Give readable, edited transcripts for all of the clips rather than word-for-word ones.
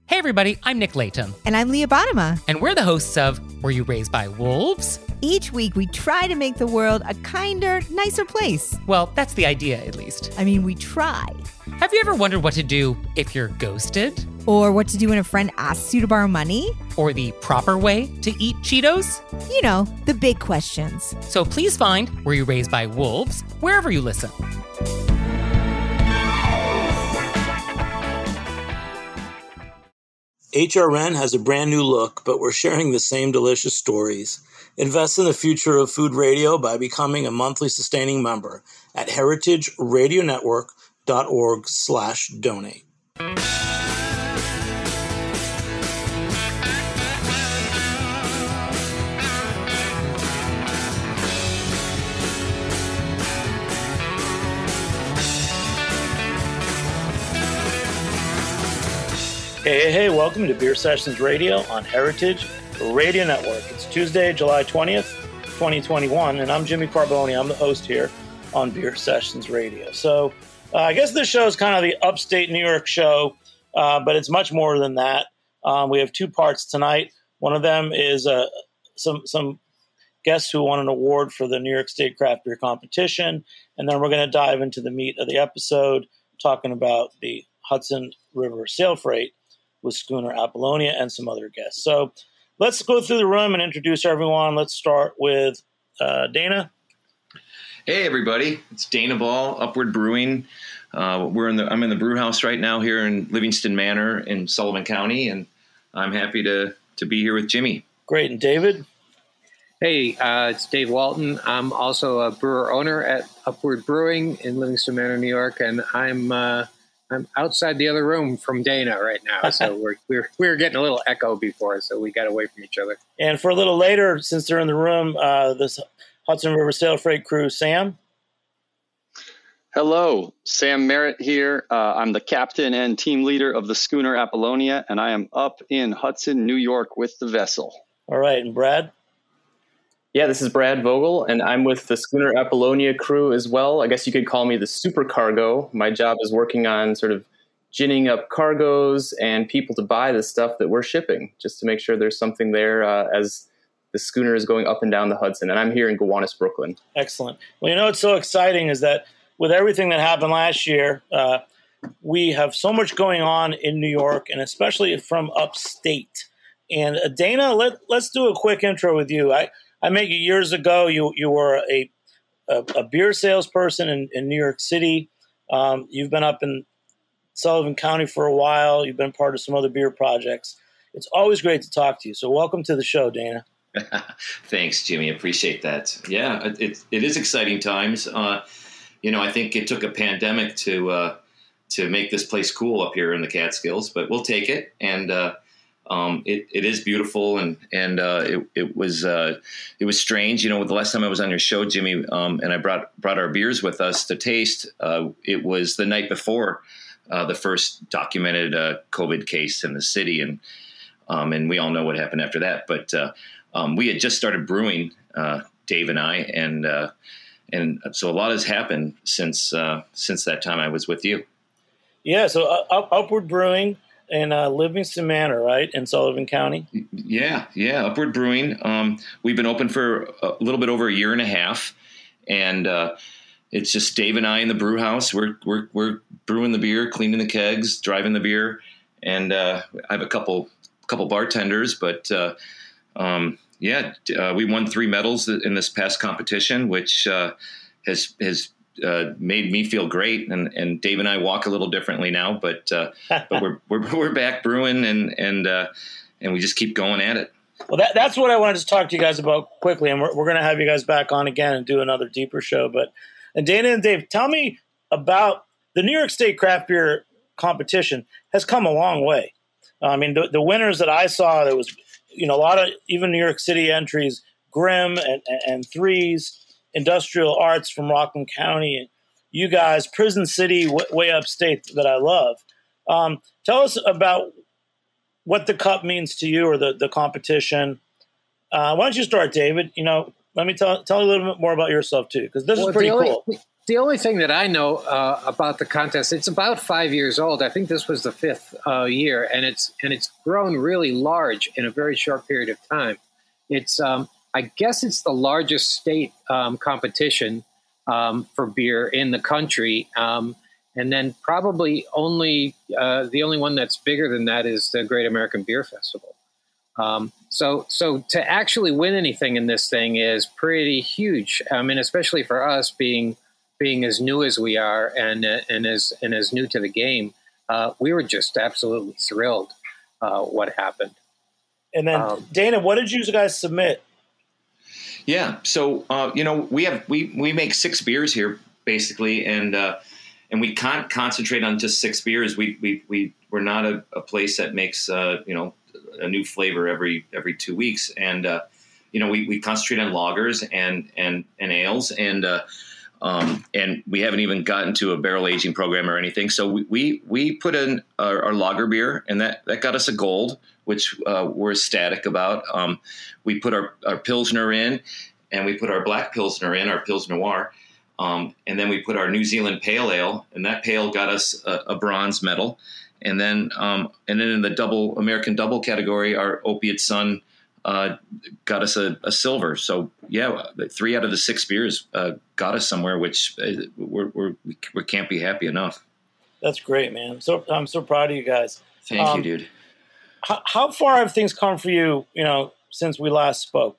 Hey everybody, I'm Nick Layton. And I'm Leah Bottima. And we're the hosts of Were You Raised by Wolves? Each week we try to make the world a kinder, nicer place. Well, that's the idea, at least. I mean, we try. Have you ever wondered what to do if you're ghosted? Or what to do when a friend asks you to borrow money? Or the proper way to eat Cheetos? You know, the big questions. So please find Were You Raised by Wolves wherever you listen. HRN has a brand new look, but we're sharing the same delicious stories. Invest in the future of food radio by becoming a monthly sustaining member at heritageradionetwork.org/donate. Hey, welcome to Beer Sessions Radio on Heritage Radio Network. It's Tuesday, July 20th, 2021, and I'm Jimmy Carboni. I'm the host here on Beer Sessions Radio. So I guess this show is kind of the upstate New York show, but it's much more than that. We have two parts tonight. One of them is some guests who won an award for the New York State Craft Beer Competition, and then we're going to dive into the meat of the episode, talking about the Hudson River Sail Freight with Schooner Apollonia and some other guests. So let's go through the room and introduce everyone. Let's start with Dana. Hey, everybody. It's Dana Ball, Upward Brewing. I'm in the brew house right now here in Livingston Manor in Sullivan County, and I'm happy to be here with Jimmy. Great. And David? Hey, it's Dave Walton. I'm also a brewer owner at Upward Brewing in Livingston Manor, New York, and I'm outside the other room from Dana right now, so we were getting a little echo before, so we got away from each other. And for a little later, since they're in the room, this Hudson River Sail Freight crew, Sam. Hello, Sam Merritt here. I'm the captain and team leader of the Schooner Apollonia, and I am up in Hudson, New York with the vessel. All right, and Brad? Yeah, this is Brad Vogel, and I'm with the Schooner Apollonia crew as well. I guess you could call me the supercargo. My job is working on sort of ginning up cargoes and people to buy the stuff that we're shipping, just to make sure there's something there as the schooner is going up and down the Hudson. And I'm here in Gowanus, Brooklyn. Excellent. Well, you know what's so exciting is that with everything that happened last year, we have so much going on in New York, and especially from upstate. And Dana, let's do a quick intro with you. I met you years ago. You were a beer salesperson in New York City. You've been up in Sullivan County for a while. You've been part of some other beer projects. It's always great to talk to you. So welcome to the show, Dana. Thanks, Jimmy. Appreciate that. Yeah, it is exciting times. I think it took a pandemic to make this place cool up here in the Catskills, but we'll take it. And it is beautiful, and it was strange. The last time I was on your show, Jimmy, and I brought our beers with us to taste. It was the night before the first documented COVID case in the city, and we all know what happened after that. But we had just started brewing, Dave and I, and so a lot has happened since that time I was with you. Yeah. So Upward Brewing. In Livingston Manor, right, in Sullivan County? Yeah, Upward Brewing. We've been open for a little bit over a year and a half, and it's just Dave and I in the brew house. We're brewing the beer, cleaning the kegs, driving the beer, and I have a couple bartenders. But we won 3 medals in this past competition, which has made me feel great, and Dave and I walk a little differently now, but we're back brewing, and we just keep going at it. Well, that's what I wanted to talk to you guys about quickly, and we're going to have you guys back on again and do another deeper show. And Dana and Dave, tell me about the New York State Craft Beer Competition. Has come a long way. I mean, the winners that I saw, there was a lot of even New York City entries, Grimm and Threes. Industrial Arts from Rockland County, and you guys, Prison City, way upstate, that I love. Tell us about what the cup means to you, or the competition. Why don't you start, David? Let me tell a little bit more about yourself too, because this is pretty cool. the only thing that I know about the contest. It's about 5 years old. I think this was the fifth year, and it's grown really large in a very short period of time. It's I guess it's the largest state competition for beer in the country, and then probably the only one that's bigger than that is the Great American Beer Festival. So to actually win anything in this thing is pretty huge. I mean, especially for us being as new as we are and as new to the game, we were just absolutely thrilled what happened. And then Dana, what did you guys submit? Yeah, so we make 6 beers here basically, and we can't concentrate on just 6 beers. We're not a place that makes a new flavor every 2 weeks, and we concentrate on lagers and ales, and we haven't even gotten to a barrel aging program or anything. So we put in our lager beer, and that got us a gold, which we're ecstatic about. We put our Pilsner in, and we put our black Pilsner in, our Pils Noir, and then we put our New Zealand Pale Ale, and that pale got us a bronze medal. And then in the American double category, our Opiate Sun got us a silver. So yeah, 3 out of the 6 beers got us somewhere, which we can't be happy enough. That's great, man. So I'm so proud of you guys. Thank you, dude. How far have things come for you? Since we last spoke.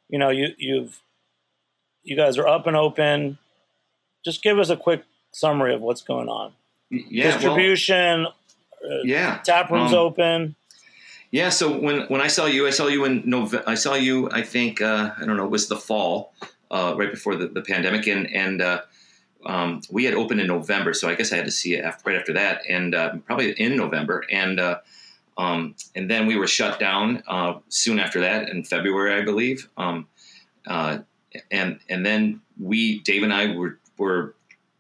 You guys are up and open. Just give us a quick summary of what's going on. Yeah, distribution. Tap room's open. Yeah. So when I saw you in November. I saw you. I think I don't know. It was the fall, right before the pandemic, and we had opened in November. So I guess I had to see it right after that, and probably in November, and then we were shut down soon after that in February, I believe. And then Dave and I were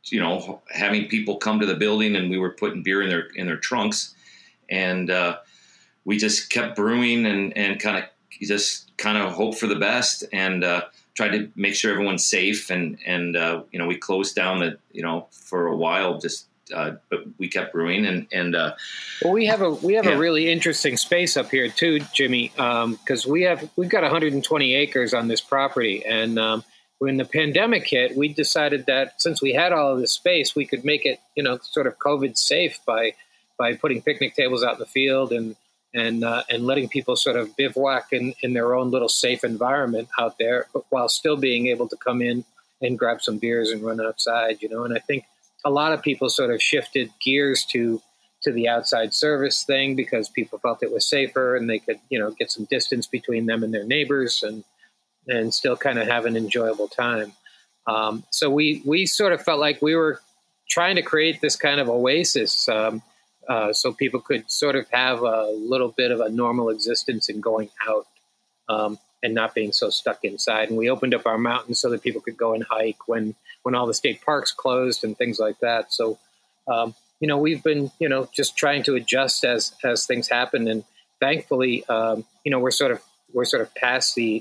having people come to the building, and we were putting beer in their trunks, and we just kept brewing and kind of hope for the best, and tried to make sure everyone's safe, and we closed down for a while, but we kept brewing, and well, we have a really interesting space up here too, Jimmy, because we've got 120 acres on this property, and when the pandemic hit, we decided that since we had all of this space, we could make it, sort of COVID safe by putting picnic tables out in the field and letting people sort of bivouac in their own little safe environment out there, but while still being able to come in and grab some beers and run outside, And I think a lot of people sort of shifted gears to the outside service thing because people felt it was safer and they could, get some distance between them and their neighbors and still kind of have an enjoyable time. So we sort of felt like we were trying to create this kind of oasis so people could sort of have a little bit of a normal existence in going out and not being so stuck inside. And we opened up our mountains so that people could go and hike when all the state parks closed and things like that. So, we've been, just trying to adjust as things happen. And thankfully, we're sort of past the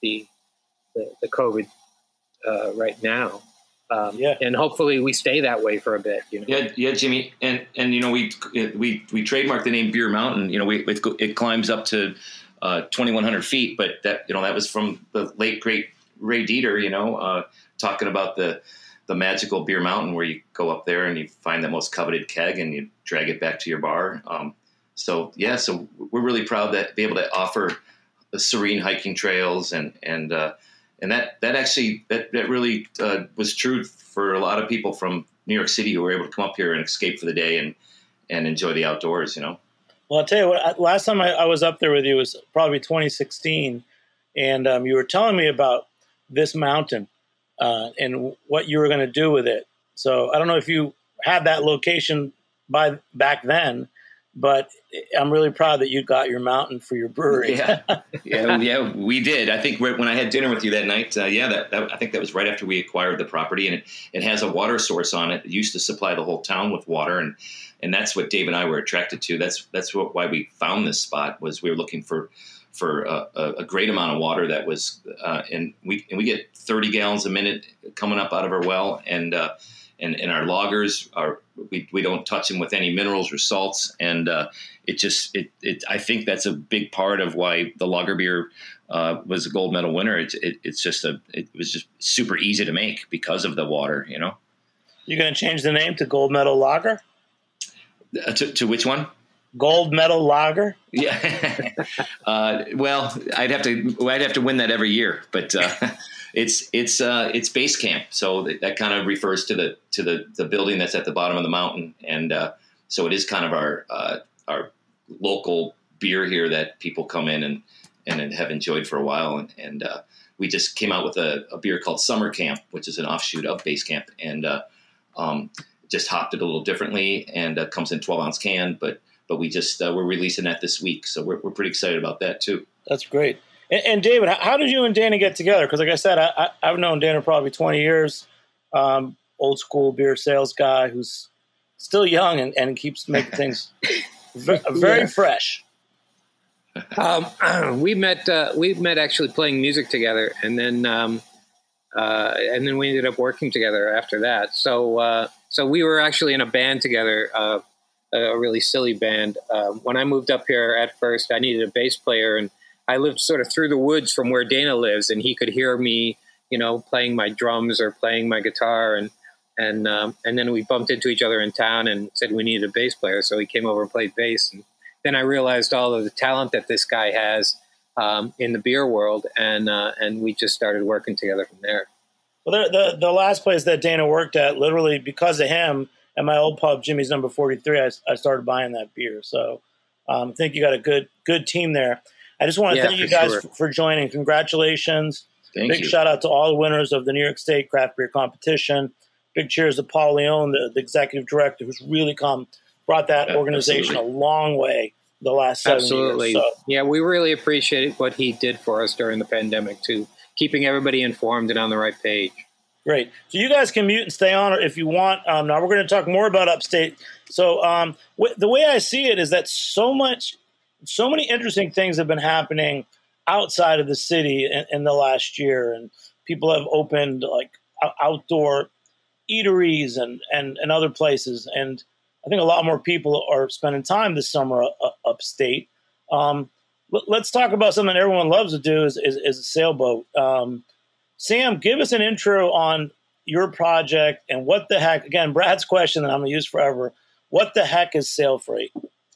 COVID right now, and hopefully we stay that way for a bit. Yeah, Jimmy, and we trademarked the name Beer Mountain. It climbs up to 2,100 feet, but that was from the late great Ray Dieter. Talking about the magical Beer Mountain, where you go up there and you find the most coveted keg and you drag it back to your bar. So we're really proud that be able to offer the serene hiking trails and that actually really was true for a lot of people from New York City who were able to come up here and escape for the day and enjoy the outdoors. Well, I'll tell you what. Last time I was up there with you was probably 2016, and you were telling me about this mountain and what you were going to do with it. So I don't know if you had that location back then, but I'm really proud that you got your mountain for your brewery. Yeah, we did. I think when I had dinner with you that night, I think that was right after we acquired the property, and it has a water source on it. It used to supply the whole town with water, and that's what Dave and I were attracted to. That's why we found this spot, was we were looking for a great amount of water that was, and we get 30 gallons a minute coming up out of our well, and and our lagers we don't touch them with any minerals or salts, and I think that's a big part of why the lager beer was a gold medal winner. It was just super easy to make because of the water. You know, you're going to change the name to Gold Medal Lager. To which one? Gold Medal Lager. Yeah. Well, I'd have to win that every year, but it's base camp, so that kind of refers to the building that's at the bottom of the mountain, and so it is kind of our local beer here that people come in and have enjoyed for a while, and we just came out with a beer called Summer Camp, which is an offshoot of base camp, and just hopped it a little differently, and comes in 12-ounce can, but we just we're releasing that this week, so we're pretty excited about that too. That's great. And David, how did you and Dana get together? Because like I said, I've known Dana probably 20 years, old school beer sales guy who's still young and keeps making things very fresh. We met actually playing music together, and then we ended up working together after that. So we were actually in a band together, a really silly band. When I moved up here at first, I needed a bass player, and I lived sort of through the woods from where Dana lives, and he could hear me, playing my drums or playing my guitar, and then we bumped into each other in town and said we needed a bass player, so he came over and played bass, and then I realized all of the talent that this guy has in the beer world, and we just started working together from there. Well, the last place that Dana worked at, literally because of him, at my old pub, Jimmy's Number 43, I started buying that beer. So I think you got a good team there. I just want to thank you guys for joining. Congratulations. Big shout out to all the winners of the New York State Craft Beer Competition. Big cheers to Paul Leone, the executive director, who's really brought that organization a long way the last 7 years. So. Yeah, we really appreciate what he did for us during the pandemic, too, keeping everybody informed and on the right page. Great. So you guys can mute and stay on if you want. Now we're going to talk more about Upstate. So the way I see it is that so many interesting things have been happening outside of the city in the last year, and people have opened like outdoor eateries and other places, and I think a lot more people are spending time this summer upstate. Let's talk about something everyone loves to do is a sailboat. Sam, give us an intro on your project and what the heck, again, Brad's question that I'm going to use forever, what the heck is Sail Freight?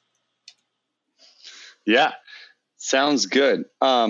Yeah, sounds good.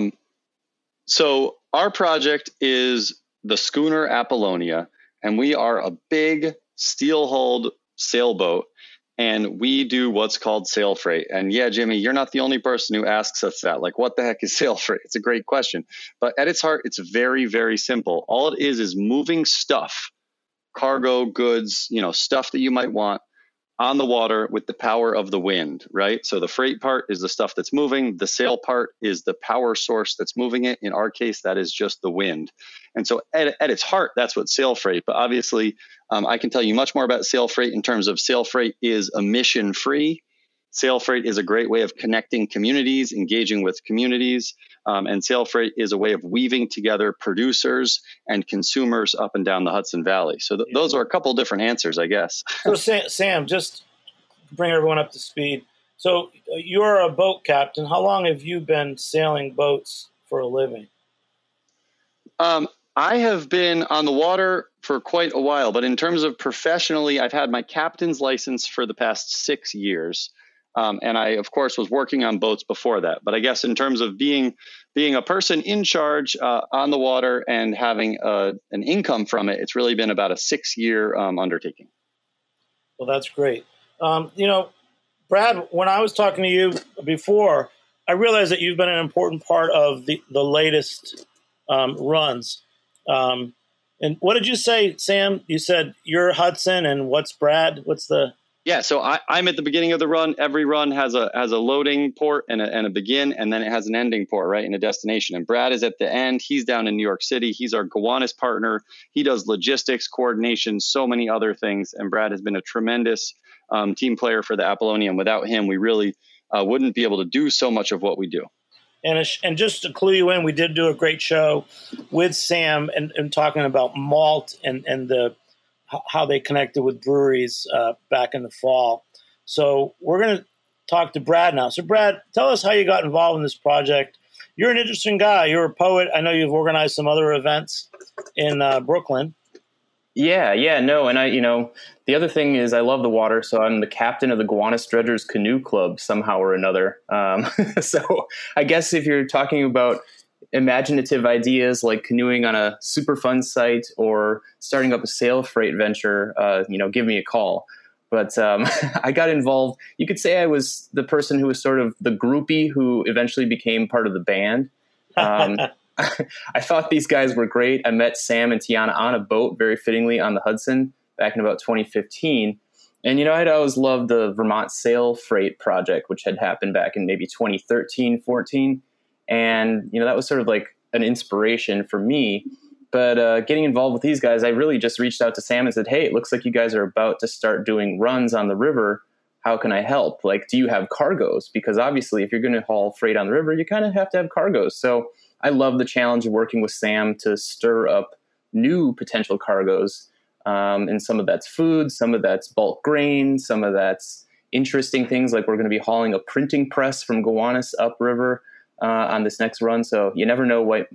So our project is the schooner Apollonia, and we are a big steel-hulled sailboat, and we do what's called sail freight. And yeah, Jimmy, you're not the only person who asks us that. Like, what the heck is sail freight? It's a great question. But at its heart, it's very, very simple. All it is moving stuff, cargo, goods, stuff that you might want on the water with the power of the wind, right? So the freight part is the stuff that's moving. The sail part is the power source that's moving it. In our case, that is just the wind. And so at its heart, that's what sail freight. But obviously, I can tell you much more about sail freight in terms of sail freight is emission free. Sail freight is a great way of connecting communities, engaging with communities. And sail freight is a way of weaving together producers and consumers up and down the Hudson Valley. So those are a couple different answers, I guess. So Sam, just bring everyone up to speed. So you're a boat captain. How long have you been sailing boats for a living? I have been on the water for quite a while, but in terms of professionally, I've had my captain's license for the past 6 years. And I, of course, was working on boats before that. But I guess in terms of being a person in charge on the water and having an income from it, it's really been about a 6-year undertaking. Well, that's great. Brad, when I was talking to you before, I realized that you've been an important part of the latest runs. And what did you say, Sam? You said you're Hudson, and what's Brad? What's the... Yeah, so I'm at the beginning of the run. Every run has a loading port and a begin, and then it has an ending port, right, and a destination. And Brad is at the end. He's down in New York City. He's our Gowanus partner. He does logistics, coordination, so many other things. And Brad has been a tremendous team player for the Apollonia. And without him, we really wouldn't be able to do so much of what we do. And just to clue you in, we did do a great show with Sam and talking about malt and how they connected with breweries back in the fall. So we're going to talk to Brad now. So Brad, tell us how you got involved in this project. You're an interesting guy. You're a poet. I know you've organized some other events in Brooklyn. Yeah, no. And the other thing is I love the water. So I'm the captain of the Gowanus Dredgers Canoe Club somehow or another. So I guess if you're talking about imaginative ideas like canoeing on a super fun site or starting up a sail freight venture, give me a call. But I got involved. You could say I was the person who was sort of the groupie who eventually became part of the band. I thought these guys were great. I met Sam and Tiana on a boat, very fittingly, on the Hudson back in about 2015. And, I'd always loved the Vermont Sail Freight project, which had happened back in maybe 2013, 14. And, that was sort of like an inspiration for me. But getting involved with these guys, I really just reached out to Sam and said, hey, it looks like you guys are about to start doing runs on the river. How can I help? Like, do you have cargoes? Because obviously, if you're going to haul freight on the river, you kind of have to have cargoes. So I love the challenge of working with Sam to stir up new potential cargoes. And some of that's food, some of that's bulk grain, some of that's interesting things like we're going to be hauling a printing press from Gowanus upriver on this next run. So you never know what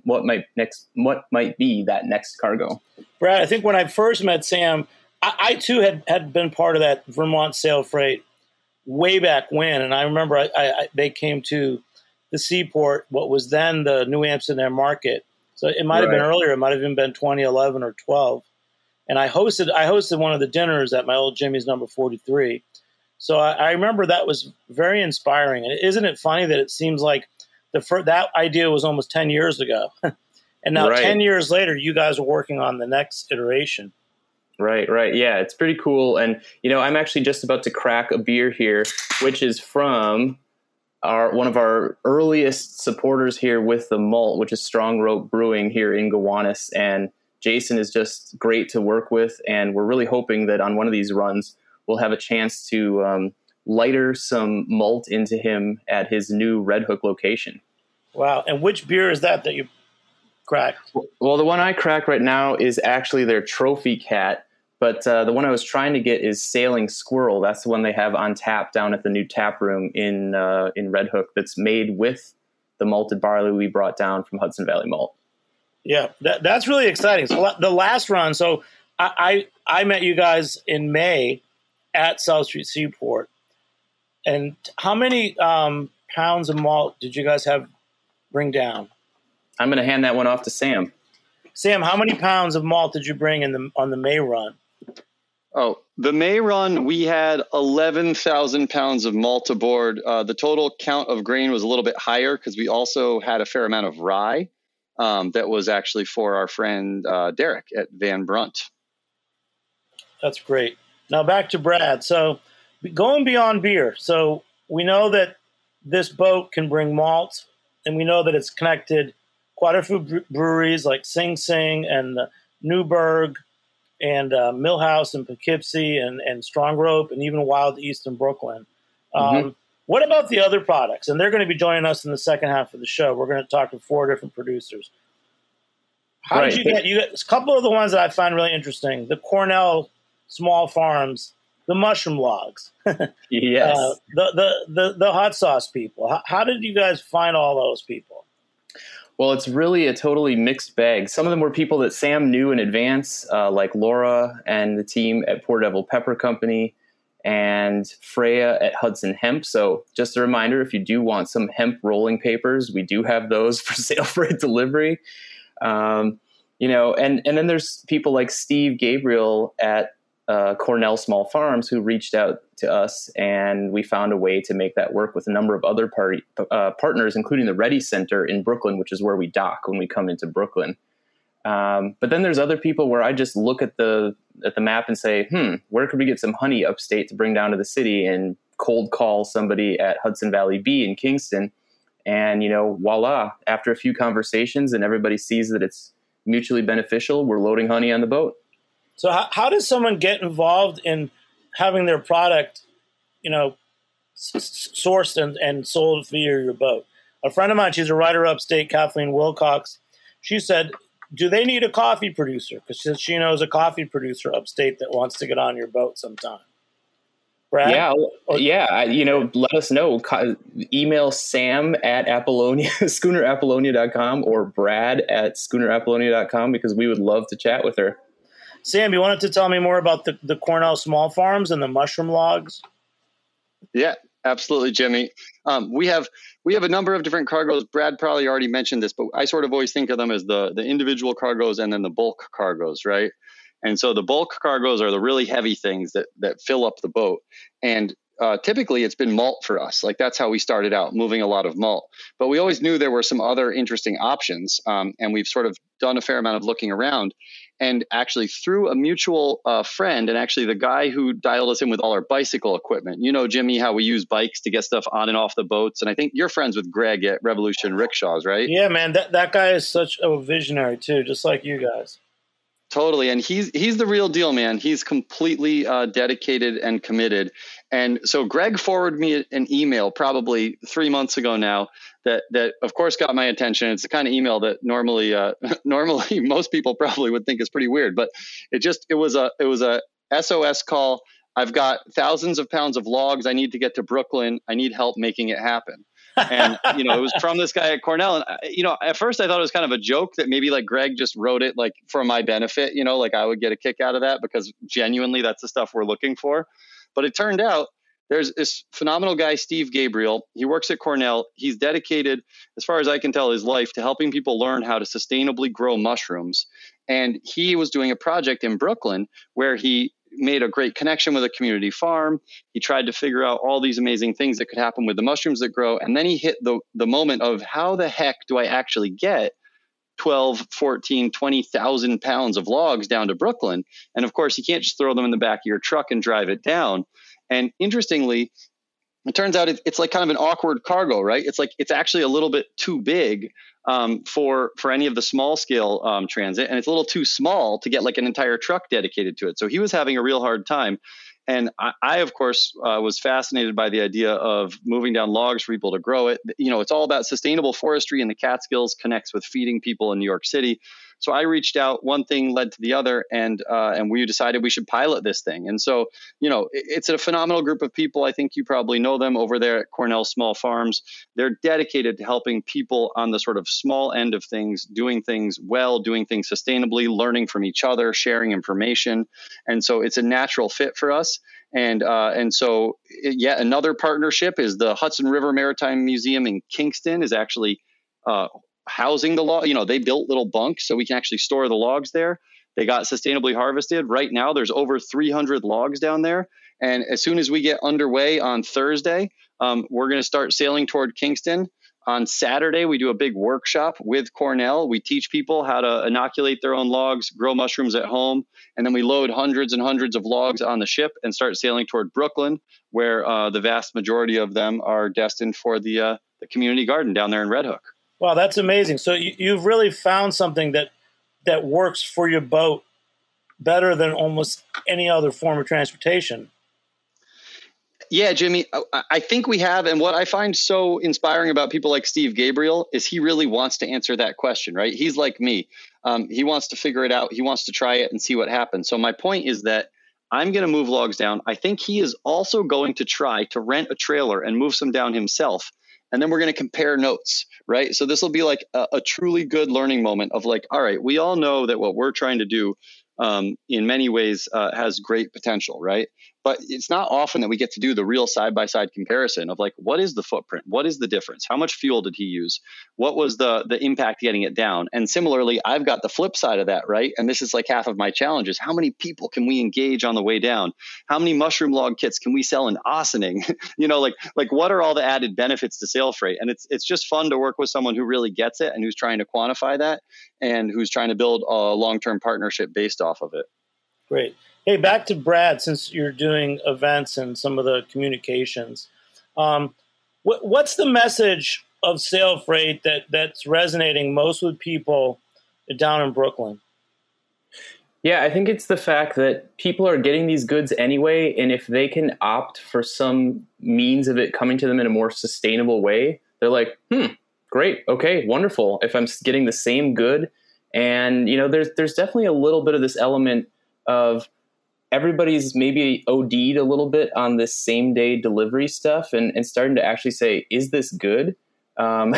might be that next cargo. Brad, I think when I first met Sam, I too had been part of that Vermont Sail Freight way back when. And I remember they came to the Seaport, what was then the New Amsterdam Market. So it might have been earlier. It might have even been 2011 or 12. And I hosted one of the dinners at my old Jimmy's number 43. So I remember that was very inspiring. And isn't it funny that it seems like that idea was almost 10 years ago. And now 10 years later, you guys are working on the next iteration. Right. Yeah, it's pretty cool. And, I'm actually just about to crack a beer here, which is from one of our earliest supporters here with the malt, which is Strong Rope Brewing here in Gowanus. And Jason is just great to work with. And we're really hoping that on one of these runs, we'll have a chance to lighter some malt into him at his new Red Hook location. Wow. And which beer is that you cracked? Well, the one I crack right now is actually their Trophy Cat. But the one I was trying to get is Sailing Squirrel. That's the one they have on tap down at the new tap room in Red Hook that's made with the malted barley we brought down from Hudson Valley Malt. Yeah, that's really exciting. So the last run, so I met you guys in May at South Street Seaport. And how many pounds of malt did you guys bring down? I'm going to hand that one off to Sam. Sam, how many pounds of malt did you bring on the May run? Oh, the May run, we had 11,000 pounds of malt aboard. The total count of grain was a little bit higher because we also had a fair amount of rye that was actually for our friend Derek at Van Brunt. That's great. Now back to Brad. So going beyond beer. So we know that this boat can bring malt, and we know that it's connected quite a few breweries like Sing Sing and Newburgh and Millhouse and Poughkeepsie and Strong Rope and even Wild East in Brooklyn. What about the other products? And they're going to be joining us in the second half of the show. We're going to talk to 4 different producers. How did you get a couple of the ones that I find really interesting? The Cornell Small Farms, the mushroom logs, yes, the hot sauce people. How did you guys find all those people? Well, it's really a totally mixed bag. Some of them were people that Sam knew in advance, like Laura and the team at Poor Devil Pepper Company and Freya at Hudson Hemp. So just a reminder, if you do want some hemp rolling papers, we do have those for sale for delivery. And then there's people like Steve Gabriel at Cornell Small Farms who reached out to us, and we found a way to make that work with a number of other partners, including the Ready Center in Brooklyn, which is where we dock when we come into Brooklyn. But then there's other people where I just look at the map and say, where could we get some honey upstate to bring down to the city, and cold call somebody at Hudson Valley Bee in Kingston. And, voila, after a few conversations and everybody sees that it's mutually beneficial, we're loading honey on the boat. So how does someone get involved in having their product, sourced and sold via your boat? A friend of mine, she's a writer upstate, Kathleen Wilcox. She said do they need a coffee producer? Because she knows a coffee producer upstate that wants to get on your boat sometime. Brad? Yeah. Let us know. Email Sam at schoonerapollonia.com or Brad at schoonerapollonia.com because we would love to chat with her. Sam, you wanted to tell me more about the Cornell Small Farms and the mushroom logs? Yeah, absolutely, Jimmy. We have a number of different cargoes. Brad probably already mentioned this, but I sort of always think of them as the individual cargoes and then the bulk cargoes, right? And so the bulk cargoes are the really heavy things that fill up the boat. And typically it's been malt for us. Like that's how we started out, moving a lot of malt. But we always knew there were some other interesting options. And we've sort of done a fair amount of looking around. And actually through a mutual friend, and actually the guy who dialed us in with all our bicycle equipment, Jimmy, how we use bikes to get stuff on and off the boats. And I think you're friends with Greg at Revolution Rickshaws, right? Yeah, man, that guy is such a visionary too, just like you guys. Totally. And he's the real deal, man. He's completely dedicated and committed. And so Greg forwarded me an email probably 3 months ago now that of course got my attention. It's the kind of email that normally most people probably would think is pretty weird, but it was a SOS call. I've got thousands of pounds of logs. I need to get to Brooklyn. I need help making it happen. And, it was from this guy at Cornell. And, at first I thought it was kind of a joke that maybe like Greg just wrote it like for my benefit, like I would get a kick out of that because genuinely that's the stuff we're looking for. But it turned out there's this phenomenal guy, Steve Gabriel. He works at Cornell. He's dedicated, as far as I can tell, his life to helping people learn how to sustainably grow mushrooms. And he was doing a project in Brooklyn where he made a great connection with a community farm. He tried to figure out all these amazing things that could happen with the mushrooms that grow. And then he hit the moment of how the heck do I actually get 12, 14, 20,000 pounds of logs down to Brooklyn? And of course, you can't just throw them in the back of your truck and drive it down. And interestingly, it turns out it's like kind of an awkward cargo, right? It's like it's actually a little bit too big for any of the small scale transit, and it's a little too small to get like an entire truck dedicated to it. So he was having a real hard time. And I of course, was fascinated by the idea of moving down logs for people to grow it. It's all about sustainable forestry, and the Catskills connects with feeding people in New York City. So I reached out, one thing led to the other, and we decided we should pilot this thing. And so, it's a phenomenal group of people. I think you probably know them over there at Cornell Small Farms. They're dedicated to helping people on the sort of small end of things, doing things well, doing things sustainably, learning from each other, sharing information. And so it's a natural fit for us. And so yet another partnership is the Hudson River Maritime Museum in Kingston is actually housing the log. They built little bunks so we can actually store the logs there. They got sustainably harvested. Right now, there's over 300 logs down there. And as soon as we get underway on Thursday, we're going to start sailing toward Kingston. On Saturday, we do a big workshop with Cornell. We teach people how to inoculate their own logs, grow mushrooms at home. And then we load hundreds and hundreds of logs on the ship and start sailing toward Brooklyn, where the vast majority of them are destined for the community garden down there in Red Hook. Wow, that's amazing. So you've really found something that works for your boat better than almost any other form of transportation. Yeah, Jimmy, I think we have. And what I find so inspiring about people like Steve Gabriel is he really wants to answer that question, right? He's like me. He wants to figure it out. He wants to try it and see what happens. So my point is that I'm going to move logs down. I think he is also going to try to rent a trailer and move some down himself. And then we're going to compare notes, right? So this will be like a truly good learning moment of like, all right, we all know that what we're trying to do in many ways has great potential, right? But it's not often that we get to do the real side-by-side comparison of like, what is the footprint? What is the difference? How much fuel did he use? What was the impact getting it down? And similarly, I've got the flip side of that, right? And this is like half of my challenge is how many people can we engage on the way down? How many mushroom log kits can we sell in Ossining? Like what are all the added benefits to sail freight? And it's just fun to work with someone who really gets it and who's trying to quantify that and who's trying to build a long-term partnership based off of it. Great. Hey, back to Brad, since you're doing events and some of the communications. What's the message of Sail Freight that's resonating most with people down in Brooklyn? Yeah, I think it's the fact that people are getting these goods anyway, and if they can opt for some means of it coming to them in a more sustainable way, they're like, great, okay, wonderful. If I'm getting the same good And, there's definitely a little bit of this element of everybody's maybe OD'd a little bit on this same day delivery stuff and starting to actually say, is this good? Do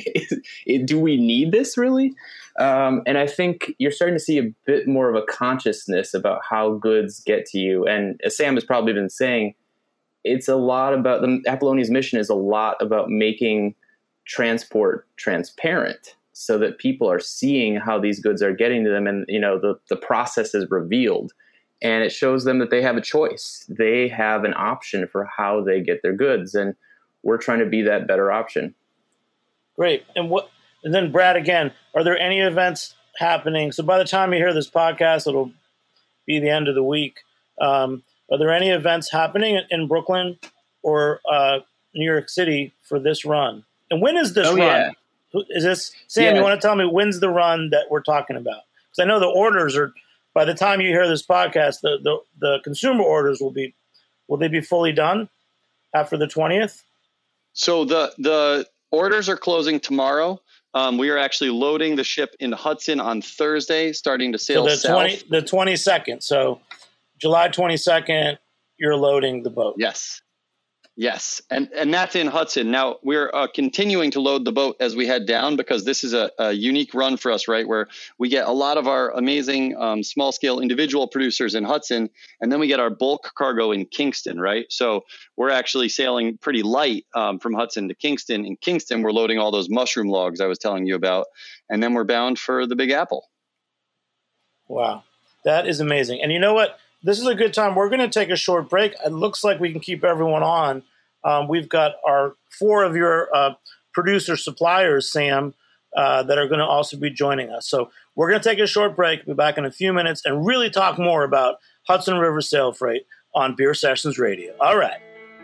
we need this really? And I think you're starting to see a bit more of a consciousness about how goods get to you. And as Sam has probably been saying, it's a lot about Apollonia's mission is a lot about making transport transparent so that people are seeing how these goods are getting to them. And, the process is revealed and it shows them that they have a choice. They have an option for how they get their goods. And we're trying to be that better option. Great. And then Brad, again, are there any events happening? So by the time you hear this podcast, it'll be the end of the week. Are there any events happening in Brooklyn or New York City for this run? And when is this run? Yeah. Is this Sam? You want to tell me when's the run that we're talking about? Because I know the orders are. By the time you hear this podcast, the consumer orders will they be fully done after the 20th? So the orders are closing tomorrow. We are actually loading the ship in Hudson on Thursday, starting to sail south. The 22nd. So July 22nd, you're loading the boat. Yes. And that's in Hudson. Now we're continuing to load the boat as we head down because this is a unique run for us, right? Where we get a lot of our amazing small scale individual producers in Hudson, and then we get our bulk cargo in Kingston, right? So we're actually sailing pretty light from Hudson to Kingston. In Kingston, we're loading all those mushroom logs I was telling you about, and then we're bound for the Big Apple. Wow, that is amazing. And you know what? This is a good time. We're going to take a short break. It looks like we can keep everyone on. We've got our 4 of your producer suppliers, Sam, that are going to also be joining us. So we're going to take a short break, be back in a few minutes, and really talk more about Hudson River Sail Freight on Beer Sessions Radio. All right.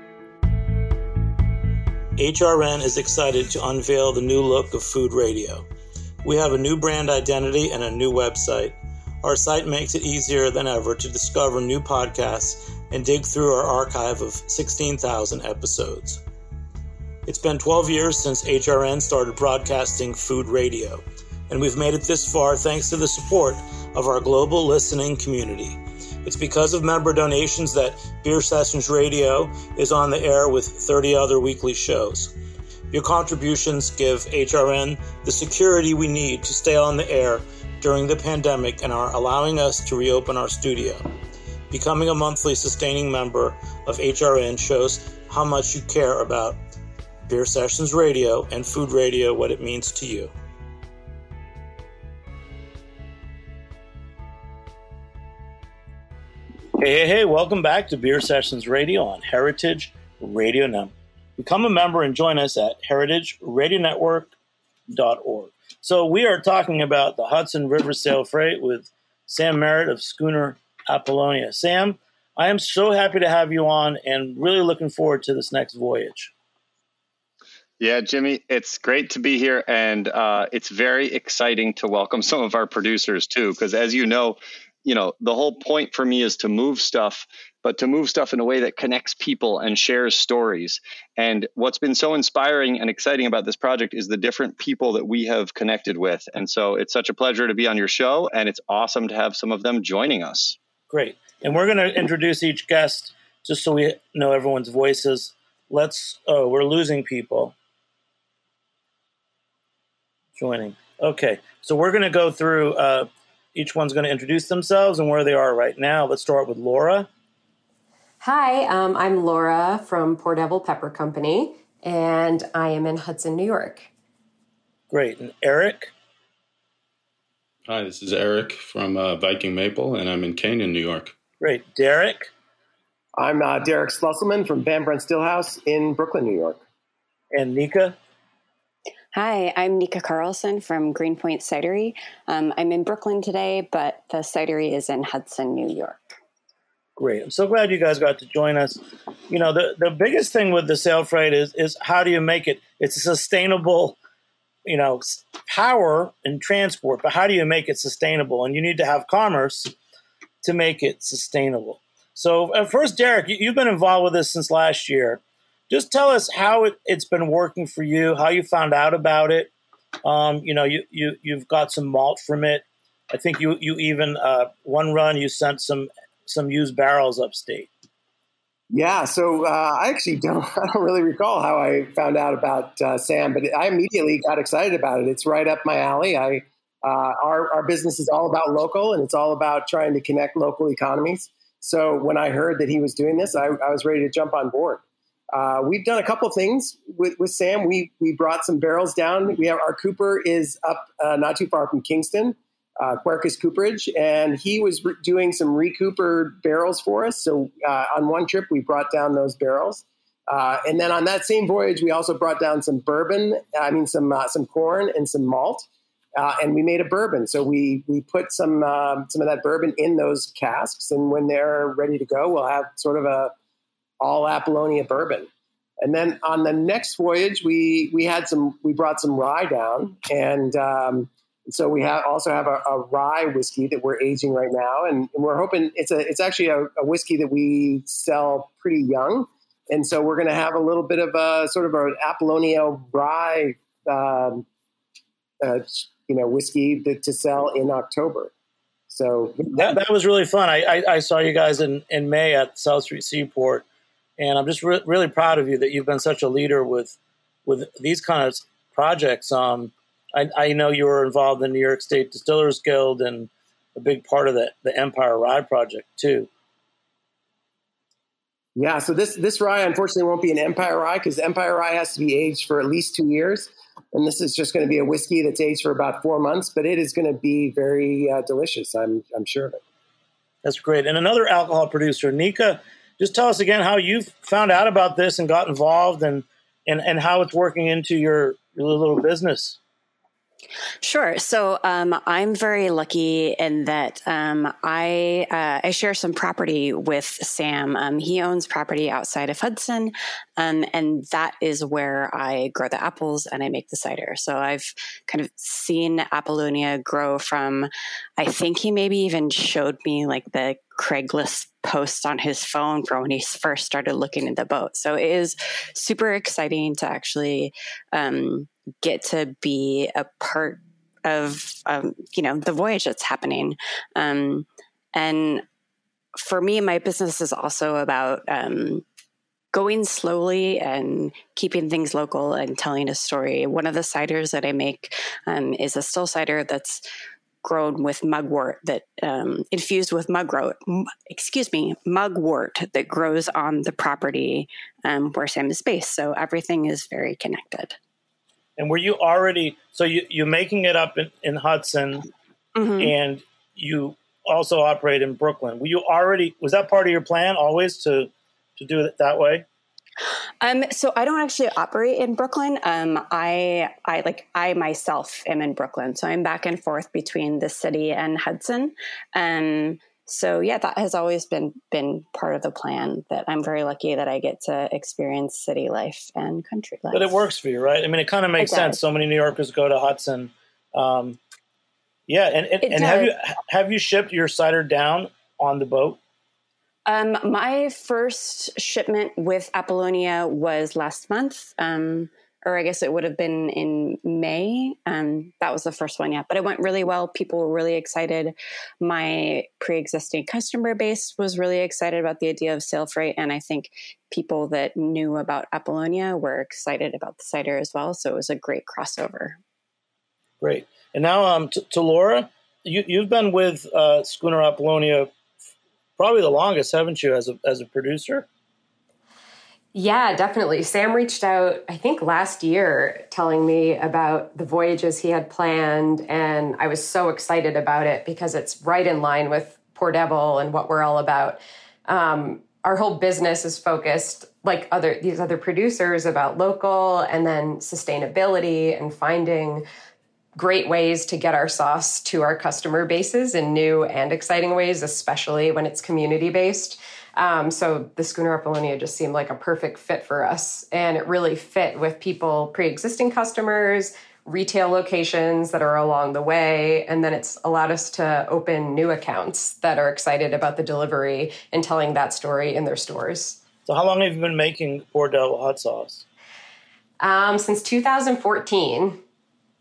HRN is excited to unveil the new look of food radio. We have a new brand identity and a new website. Our site makes it easier than ever to discover new podcasts and dig through our archive of 16,000 episodes. It's been 12 years since HRN started broadcasting food radio, and we've made it this far thanks to the support of our global listening community. It's because of member donations that Beer Sessions Radio is on the air with 30 other weekly shows. Your contributions give HRN the security we need to stay on the air during the pandemic and are allowing us to reopen our studio. Becoming a monthly sustaining member of HRN shows how much you care about Beer Sessions Radio and food radio, what it means to you. Hey, welcome back to Beer Sessions Radio on Heritage Radio Network. Become a member and join us at heritageradionetwork.org. So we are talking about the Hudson River Sail Freight with Sam Merritt of Schooner Apollonia. Sam, I am so happy to have you on and really looking forward to this next voyage. Yeah, Jimmy, it's great to be here. And it's very exciting to welcome some of our producers, too, because as you know, the whole point for me is to move stuff, but to move stuff in a way that connects people and shares stories. And what's been so inspiring and exciting about this project is the different people that we have connected with. And so it's such a pleasure to be on your show, and it's awesome to have some of them joining us. Great. And we're going to introduce each guest just so we know everyone's voices. We're losing people joining. Okay. So we're going to go through, each one's going to introduce themselves and where they are right now. Let's start with Laura. Hi, I'm Laura from Poor Devil Pepper Company, and I am in Hudson, New York. Great. And Eric? Hi, this is Eric from Viking Maple, and I'm in Canaan, New York. Great. Derek? I'm Derek Schlusselman from Van Brent Stillhouse in Brooklyn, New York. And Nika? Hi, I'm Nika Carlson from Greenpoint Cidery. I'm in Brooklyn today, but the cidery is in Hudson, New York. Great. I'm so glad you guys got to join us. The biggest thing with the sail freight is how do you make it? It's a sustainable, power and transport, but how do you make it sustainable? And you need to have commerce to make it sustainable. So first, Derek, you've been involved with this since last year. Just tell us how it's been working for you, how you found out about it, You've got some malt from it. I think you even one run you sent some used barrels upstate. Yeah, so I actually don't really recall how I found out about Sam, but I immediately got excited about it. It's right up my alley. Our business is all about local, and it's all about trying to connect local economies. So when I heard that he was doing this, I was ready to jump on board. We've done a couple of things with Sam. We brought some barrels down. We have our cooper is up not too far from Kingston, Quercus Cooperage, and he was doing some recooper barrels for us. So on one trip, we brought down those barrels. And then on that same voyage, we also brought down some bourbon, some corn and some malt. And we made a bourbon. So we put some of that bourbon in those casks. And when they're ready to go, we'll have sort of a all Apollonia bourbon. And then on the next voyage, we brought some rye down. And so we also have a rye whiskey that we're aging right now. And we're hoping it's actually a whiskey that we sell pretty young. And so we're going to have a little bit of a sort of an Apollonia rye whiskey to sell in October. So that was really fun. I saw you guys in May at South Street Seaport, and I'm just really proud of you that you've been such a leader with these kind of projects. I know you were involved in the New York State Distillers Guild and a big part of the Empire Rye project too. Yeah, so this rye unfortunately won't be an Empire Rye because Empire Rye has to be aged for at least 2 years. And this is just going to be a whiskey that's aged for about 4 months, but it is going to be very delicious. I'm sure of it. That's great. And another alcohol producer, Nika, just tell us again how you found out about this and got involved and how it's working into your little business. Sure. So I'm very lucky in that I share some property with Sam. He owns property outside of Hudson, and that is where I grow the apples and I make the cider. So I've kind of seen Apollonia grow from, I think he maybe even showed me like the Craigslist post on his phone from when he first started looking at the boat. So it is super exciting to actually get to be a part of, the voyage that's happening. And for me, my business is also about going slowly and keeping things local and telling a story. One of the ciders that I make is a still cider that's grown with mugwort that infused with mugwort that grows on the property where Sam is based. So everything is very connected. And were you already, so you're making it up in Hudson, mm-hmm. and you also operate in Brooklyn. Was that part of your plan always to do it that way? So I don't actually operate in Brooklyn. I myself am in Brooklyn. So I'm back and forth between the city and Hudson. So yeah, that has always been part of the plan, that I'm very lucky that I get to experience city life and country life. But it works for you, right? I mean, it kind of makes sense. So many New Yorkers go to Hudson. And have you shipped your cider down on the boat? My first shipment with Apollonia was last month, or I guess it would have been in May. That was the first one, yeah. But it went really well. People were really excited. My pre-existing customer base was really excited about the idea of sail freight. And I think people that knew about Apollonia were excited about the cider as well. So it was a great crossover. Great. And now to Laura, you've been with Schooner Apollonia probably the longest, haven't you, as a producer? Yeah, definitely. Sam reached out, I think last year, telling me about the voyages he had planned. And I was so excited about it because it's right in line with Poor Devil and what we're all about. Our whole business is focused, like these other producers, about local and then sustainability and finding great ways to get our sauce to our customer bases in new and exciting ways, especially when it's community-based. So the Schooner Apollonia just seemed like a perfect fit for us. And it really fit with people, pre-existing customers, retail locations that are along the way. And then it's allowed us to open new accounts that are excited about the delivery and telling that story in their stores. So how long have you been making Poor Devil hot sauce? Since 2014.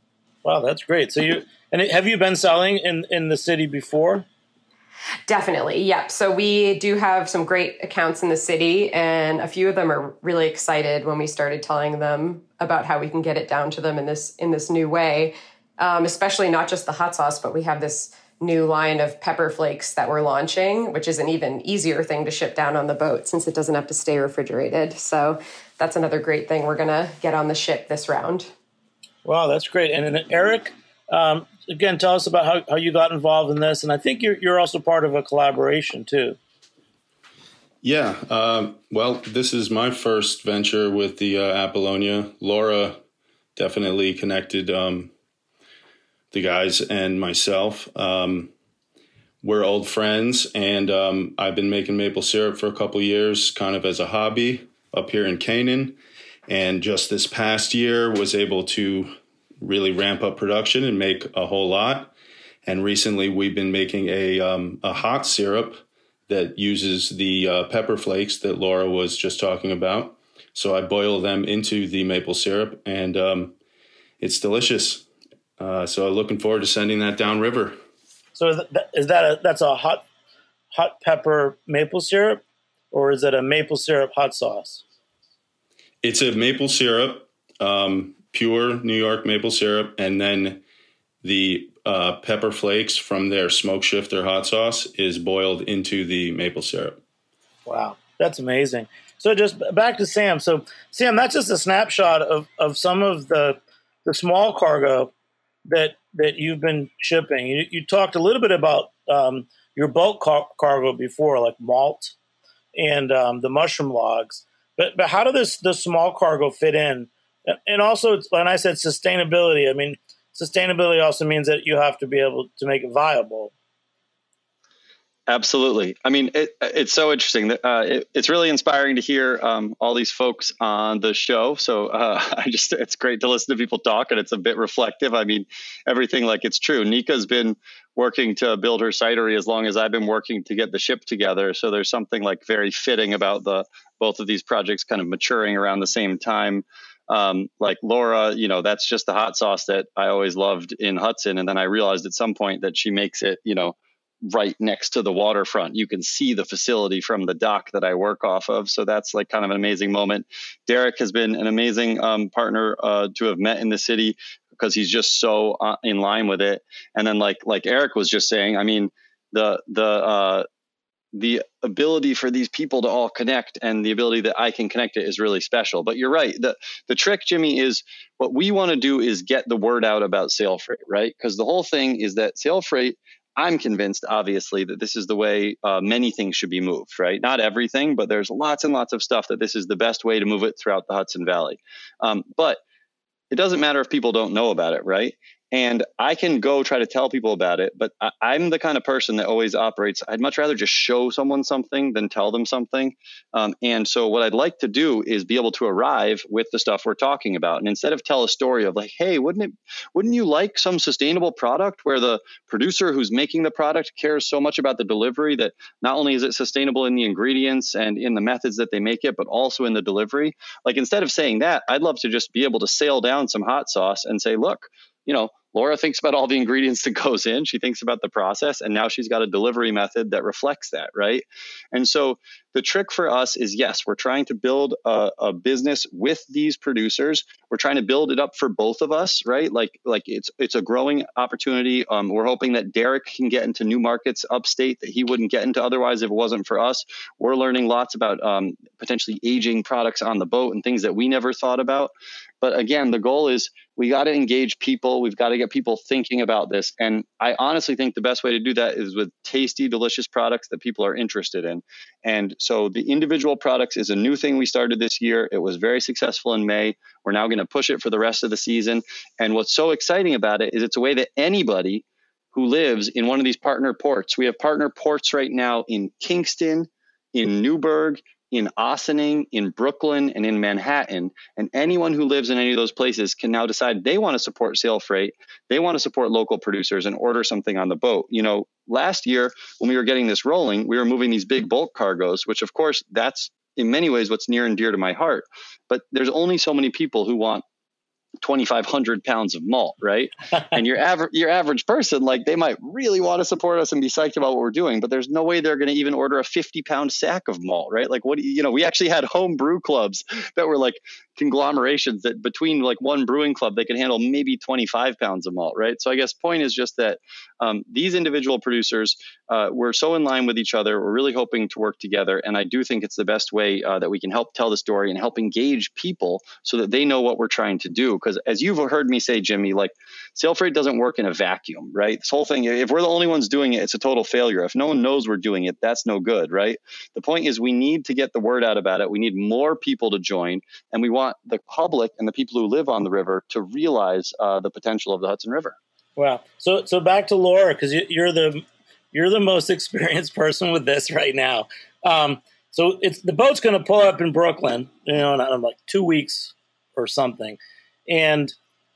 Wow, that's great. So have you been selling in the city before? Definitely. Yep. So we do have some great accounts in the city, and a few of them are really excited when we started telling them about how we can get it down to them in this new way. Especially not just the hot sauce, but we have this new line of pepper flakes that we're launching, which is an even easier thing to ship down on the boat since it doesn't have to stay refrigerated. So that's another great thing we're going to get on the ship this round. Wow, that's great. And then Eric, again, tell us about how you got involved in this. And I think you're also part of a collaboration too. Yeah. Well, this is my first venture with the Apollonia. Laura definitely connected the guys and myself. We're old friends, and I've been making maple syrup for a couple years, kind of as a hobby up here in Canaan. And just this past year was able to really ramp up production and make a whole lot. And recently we've been making a hot syrup that uses the pepper flakes that Laura was just talking about. So I boil them into the maple syrup, and it's delicious. So I'm looking forward to sending that downriver. So that's a hot pepper maple syrup, or is it a maple syrup hot sauce? It's a maple syrup, pure New York maple syrup, and then the pepper flakes from their smoke shifter hot sauce is boiled into the maple syrup. Wow, that's amazing. So just back to Sam. So Sam, that's just a snapshot of some of the small cargo that you've been shipping. You talked a little bit about your bulk cargo before, like malt and the mushroom logs. But how does the small cargo fit in? And also, when I said sustainability, I mean, sustainability also means that you have to be able to make it viable. Absolutely. I mean, it's so interesting that it's really inspiring to hear all these folks on the show. So it's great to listen to people talk, and it's a bit reflective. I mean, everything, like, it's true. Nika's been working to build her cidery as long as I've been working to get the ship together. So there's something like very fitting about both of these projects kind of maturing around the same time. Like Laura, that's just the hot sauce that I always loved in Hudson. And then I realized at some point that she makes it, right next to the waterfront. You can see the facility from the dock that I work off of. So that's like kind of an amazing moment. Derek has been an amazing partner to have met in the city, because he's just so in line with it. And then like Eric was just saying, I mean, the ability for these people to all connect and the ability that I can connect it is really special. But you're right. The trick, Jimmy, is what we want to do is get the word out about Sail Freight, right? Because the whole thing is that Sail Freight, I'm convinced, obviously, that this is the way many things should be moved, right? Not everything, but there's lots and lots of stuff that this is the best way to move it throughout the Hudson Valley. But it doesn't matter if people don't know about it, right? And I can go try to tell people about it, but I'm the kind of person that always operates. I'd much rather just show someone something than tell them something. And so what I'd like to do is be able to arrive with the stuff we're talking about. And instead of tell a story of like, hey, wouldn't you like some sustainable product where the producer who's making the product cares so much about the delivery that not only is it sustainable in the ingredients and in the methods that they make it, but also in the delivery? Like, instead of saying that, I'd love to just be able to sail down some hot sauce and say, look, Laura thinks about all the ingredients that goes in. She thinks about the process, and now she's got a delivery method that reflects that, right? And so the trick for us is, yes, we're trying to build a business with these producers. We're trying to build it up for both of us, right? Like it's a growing opportunity. We're hoping that Derek can get into new markets upstate that he wouldn't get into otherwise if it wasn't for us. We're learning lots about potentially aging products on the boat and things that we never thought about. But again, the goal is we got to engage people. We've got to get people thinking about this. And I honestly think the best way to do that is with tasty, delicious products that people are interested in. And so the individual products is a new thing we started this year. It was very successful in May. We're now going to push it for the rest of the season. And what's so exciting about it is it's a way that anybody who lives in one of these partner ports, we have partner ports right now in Kingston, in Newburgh, in Ossining, in Brooklyn, and in Manhattan. And anyone who lives in any of those places can now decide they want to support Sail Freight. They want to support local producers and order something on the boat. Last year, when we were getting this rolling, we were moving these big bulk cargoes, which of course, that's in many ways what's near and dear to my heart. But there's only so many people who want 2,500 pounds of malt, right? And your average person, like, they might really want to support us and be psyched about what we're doing, but there's no way they're going to even order a 50-pound sack of malt, right? Like, we actually had home brew clubs that were like conglomerations that between like one brewing club, they could handle maybe 25 pounds of malt, right? So I guess point is just that these individual producers, we're so in line with each other. We're really hoping to work together. And I do think it's the best way that we can help tell the story and help engage people so that they know what we're trying to do. Because as you've heard me say, Jimmy, like, Sail Freight doesn't work in a vacuum, right? This whole thing, if we're the only ones doing it, it's a total failure. If no one knows we're doing it, that's no good, right? The point is we need to get the word out about it. We need more people to join, and we want the public and the people who live on the river to realize the potential of the Hudson River. Wow. So back to Laura, because you're the most experienced person with this right now. So the boat's going to pull up in Brooklyn, in like 2 weeks or something. And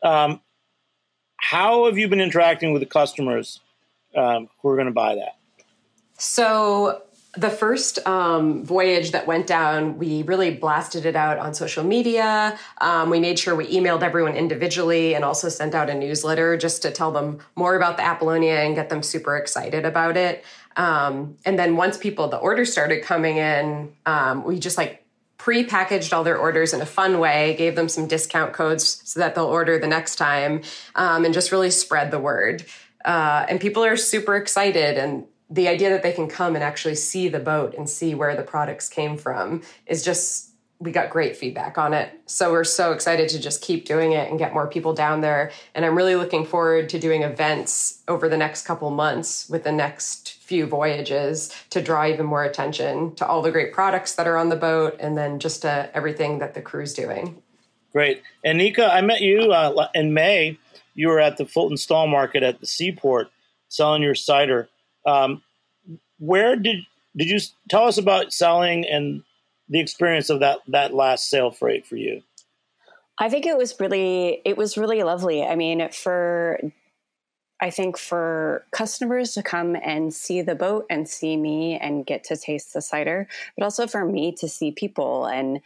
how have you been interacting with the customers who are going to buy that? So the first voyage that went down, we really blasted it out on social media. We made sure we emailed everyone individually and also sent out a newsletter just to tell them more about the Apollonia and get them super excited about it. And then once the orders started coming in, we just pre-packaged all their orders in a fun way, gave them some discount codes so that they'll order the next time, and just really spread the word. And people are super excited, and the idea that they can come and actually see the boat and see where the products came from is just, we got great feedback on it. So we're so excited to just keep doing it and get more people down there. And I'm really looking forward to doing events over the next couple months with the next few voyages to draw even more attention to all the great products that are on the boat and then just to everything that the crew's doing. Great. And Nika, I met you in May. You were at the Fulton Stall Market at the Seaport selling your cider. Where did you tell us about selling and the experience of that last Sail Freight for you? I think it was really lovely. I mean, I think for customers to come and see the boat and see me and get to taste the cider, but also for me to see people and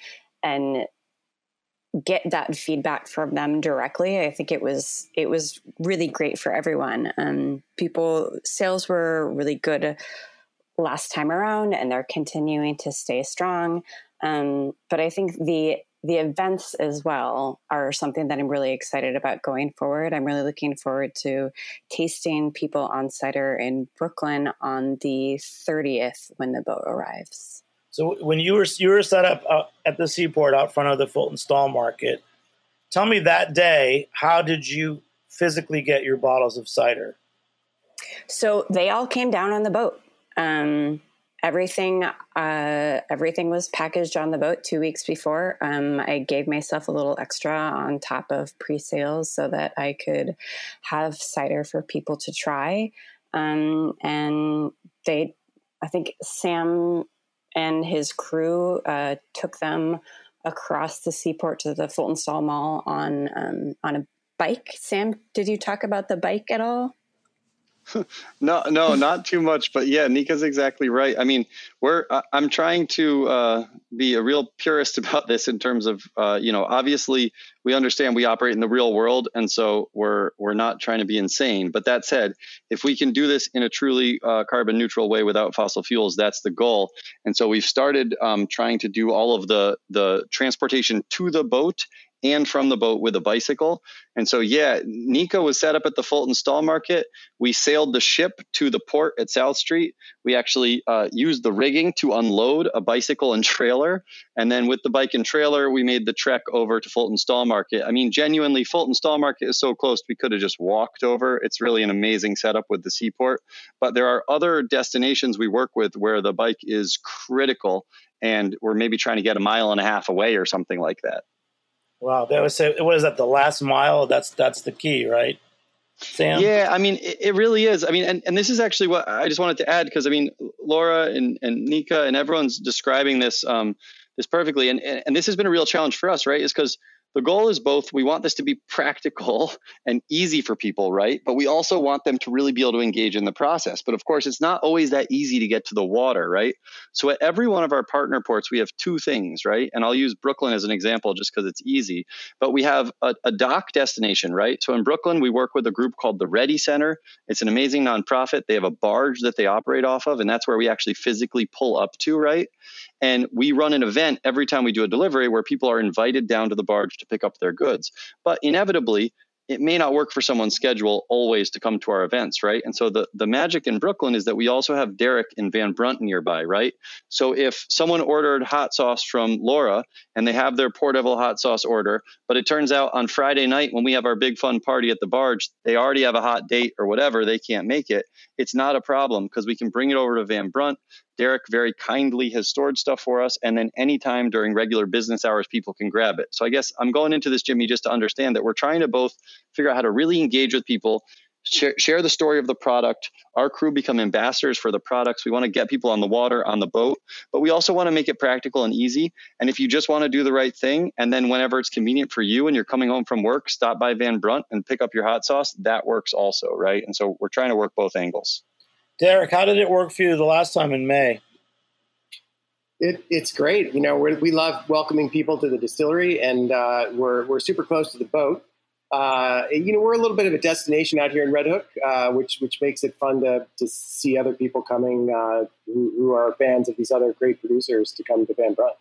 get that feedback from them directly. I think it was really great for everyone. Sales were really good last time around, and they're continuing to stay strong. But I think the events as well are something that I'm really excited about going forward. I'm really looking forward to tasting people on cider in Brooklyn on the 30th when the boat arrives. So when you were set up at the Seaport out front of the Fulton Stall Market, tell me that day, how did you physically get your bottles of cider? So they all came down on the boat. Everything was packaged on the boat 2 weeks before. I gave myself a little extra on top of pre-sales so that I could have cider for people to try. And I think Sam and his crew took them across the Seaport to the Fulton Stall Mall on a bike. Sam, did you talk about the bike at all? No, not too much, but yeah, Nika's exactly right. I mean, I'm trying to be a real purist about this in terms of, obviously we understand we operate in the real world. And so we're not trying to be insane. But that said, if we can do this in a truly carbon neutral way without fossil fuels, that's the goal. And so we've started trying to do all of the transportation to the boat and from the boat with a bicycle. And so, yeah, Nika was set up at the Fulton Stall Market. We sailed the ship to the port at South Street. We actually used the rigging to unload a bicycle and trailer. And then with the bike and trailer, we made the trek over to Fulton Stall Market. I mean, genuinely, Fulton Stall Market is so close, we could have just walked over. It's really an amazing setup with the Seaport. But there are other destinations we work with where the bike is critical, and we're maybe trying to get 1.5 miles away or something like that. Wow, that was what is that? The last mile? That's the key, right, Sam? Yeah, I mean, it really is. I mean, and this is actually what I just wanted to add, because I mean, Laura and Nika and everyone's describing this this perfectly, and this has been a real challenge for us, right? Is because the goal is both. We want this to be practical and easy for people, right? But we also want them to really be able to engage in the process. But of course, it's not always that easy to get to the water, right? So at every one of our partner ports, we have two things, right? And I'll use Brooklyn as an example just because it's easy. But we have a dock destination, right? So in Brooklyn, we work with a group called the Ready Center. It's an amazing nonprofit. They have a barge that they operate off of, and that's where we actually physically pull up to, right? And we run an event every time we do a delivery where people are invited down to the barge to pick up their goods. But inevitably, it may not work for someone's schedule always to come to our events, right? And so the magic in Brooklyn is that we also have Derek in Van Brunt nearby, right? So if someone ordered hot sauce from Laura and they have their Port Devil hot sauce order, but it turns out on Friday night when we have our big fun party at the barge, they already have a hot date or whatever, they can't make it. It's not a problem because we can bring it over to Van Brunt. Derek very kindly has stored stuff for us. And then anytime during regular business hours, people can grab it. So I guess I'm going into this, Jimmy, just to understand that we're trying to both figure out how to really engage with people, share the story of the product. Our crew become ambassadors for the products. We want to get people on the water, on the boat, but we also want to make it practical and easy. And if you just want to do the right thing, and then whenever it's convenient for you and you're coming home from work, stop by Van Brunt and pick up your hot sauce, that works also, right? And so we're trying to work both angles. Derek, how did it work for you the last time in May? It's great. We love welcoming people to the distillery, and we're super close to the boat. We're a little bit of a destination out here in Red Hook, which makes it fun to see other people coming who are fans of these other great producers to come to Van Brunt.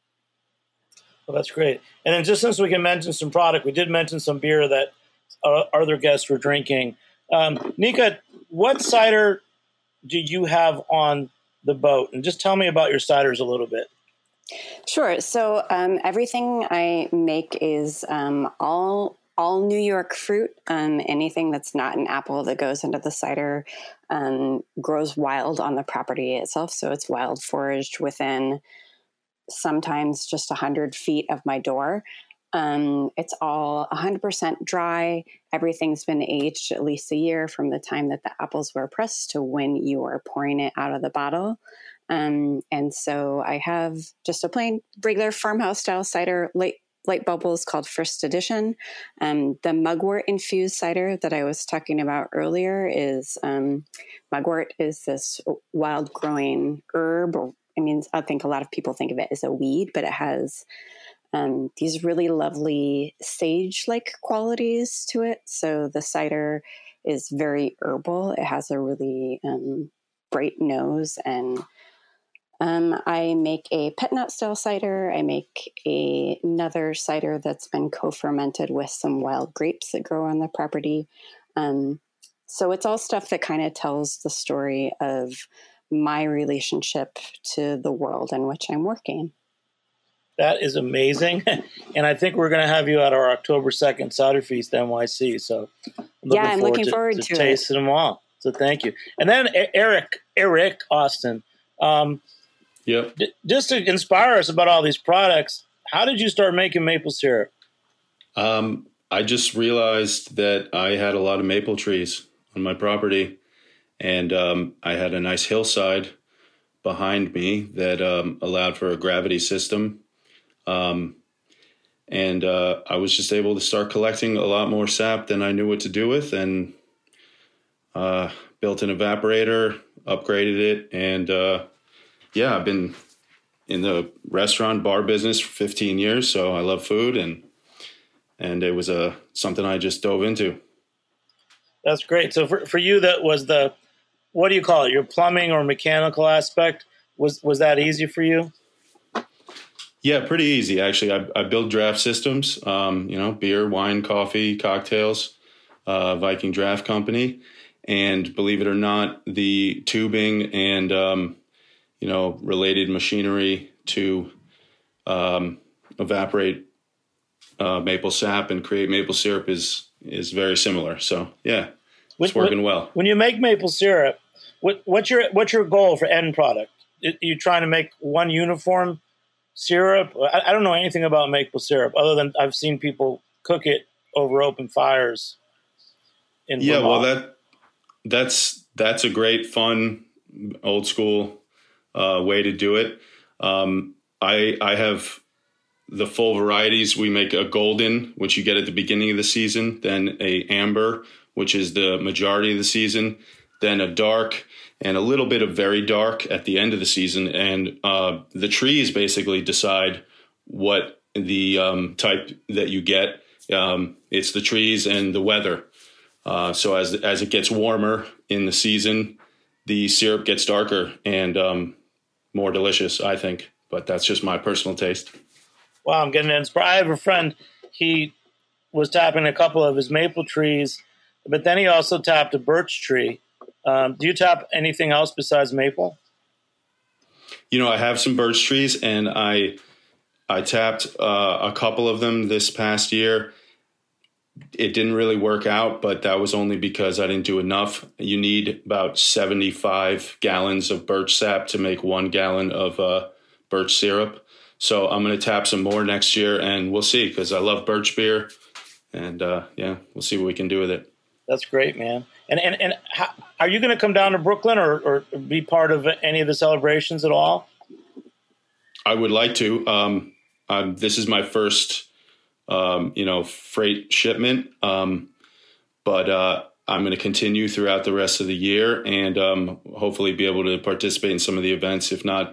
Well, that's great. And then just since we can mention some product, we did mention some beer that other guests were drinking. Nika, what cider do you have on the boat? And just tell me about your ciders a little bit. Sure. So everything I make is all New York fruit. Anything that's not an apple that goes into the cider grows wild on the property itself. So it's wild foraged within sometimes just 100 feet of my door. It's all 100% dry. Everything's been aged at least a year from the time that the apples were pressed to when you are pouring it out of the bottle. And so I have just a plain regular farmhouse style cider, light bubbles called First Edition. The mugwort infused cider that I was talking about earlier is mugwort is this wild growing herb. I think a lot of people think of it as a weed, but it has these really lovely sage-like qualities to it. So the cider is very herbal. It has a really bright nose. And I make a pet nut style cider. I make another cider that's been co-fermented with some wild grapes that grow on the property. So it's all stuff that kind of tells the story of my relationship to the world in which I'm working. That is amazing. And I think we're going to have you at our October 2nd Cider Feast NYC. So I'm looking forward to tasting them all. So thank you. And then Eric Austin. Yep. Just to inspire us about all these products, how did you start making maple syrup? I just realized that I had a lot of maple trees on my property, and I had a nice hillside behind me that allowed for a gravity system. And I was just able to start collecting a lot more sap than I knew what to do with, and built an evaporator, upgraded it. And I've been in the restaurant bar business for 15 years. So I love food, and it was something I just dove into. That's great. So for you, that was what do you call it? Your plumbing or mechanical aspect. Was that easy for you? Yeah, pretty easy, actually. I build draft systems, beer, wine, coffee, cocktails, Viking Draft Company. And believe it or not, the tubing and, related machinery to evaporate maple sap and create maple syrup is very similar. So, yeah, it's working well. When you make maple syrup, what's your goal for end product? Are you trying to make one uniform syrup? I don't know anything about maple syrup other than I've seen people cook it over open fires in Vermont. Well, that's a great, fun, old school way to do it. I have the full varieties, we make a golden, which you get at the beginning of the season, then a amber, which is the majority of the season, then a dark, and a little bit of very dark at the end of the season. And the trees basically decide what the type that you get. It's the trees and the weather. So as it gets warmer in the season, the syrup gets darker and more delicious, I think. But that's just my personal taste. Wow, I'm getting inspired. I have a friend, he was tapping a couple of his maple trees, but then he also tapped a birch tree. Do you tap anything else besides maple? I have some birch trees, and I tapped a couple of them this past year. It didn't really work out, but that was only because I didn't do enough. You need about 75 gallons of birch sap to make 1 gallon of birch syrup. So I'm going to tap some more next year, and we'll see, because I love birch beer. And we'll see what we can do with it. That's great, man. And how, are you going to come down to Brooklyn or be part of any of the celebrations at all? I would like to. This is my first, freight shipment. But I'm going to continue throughout the rest of the year and hopefully be able to participate in some of the events. If not,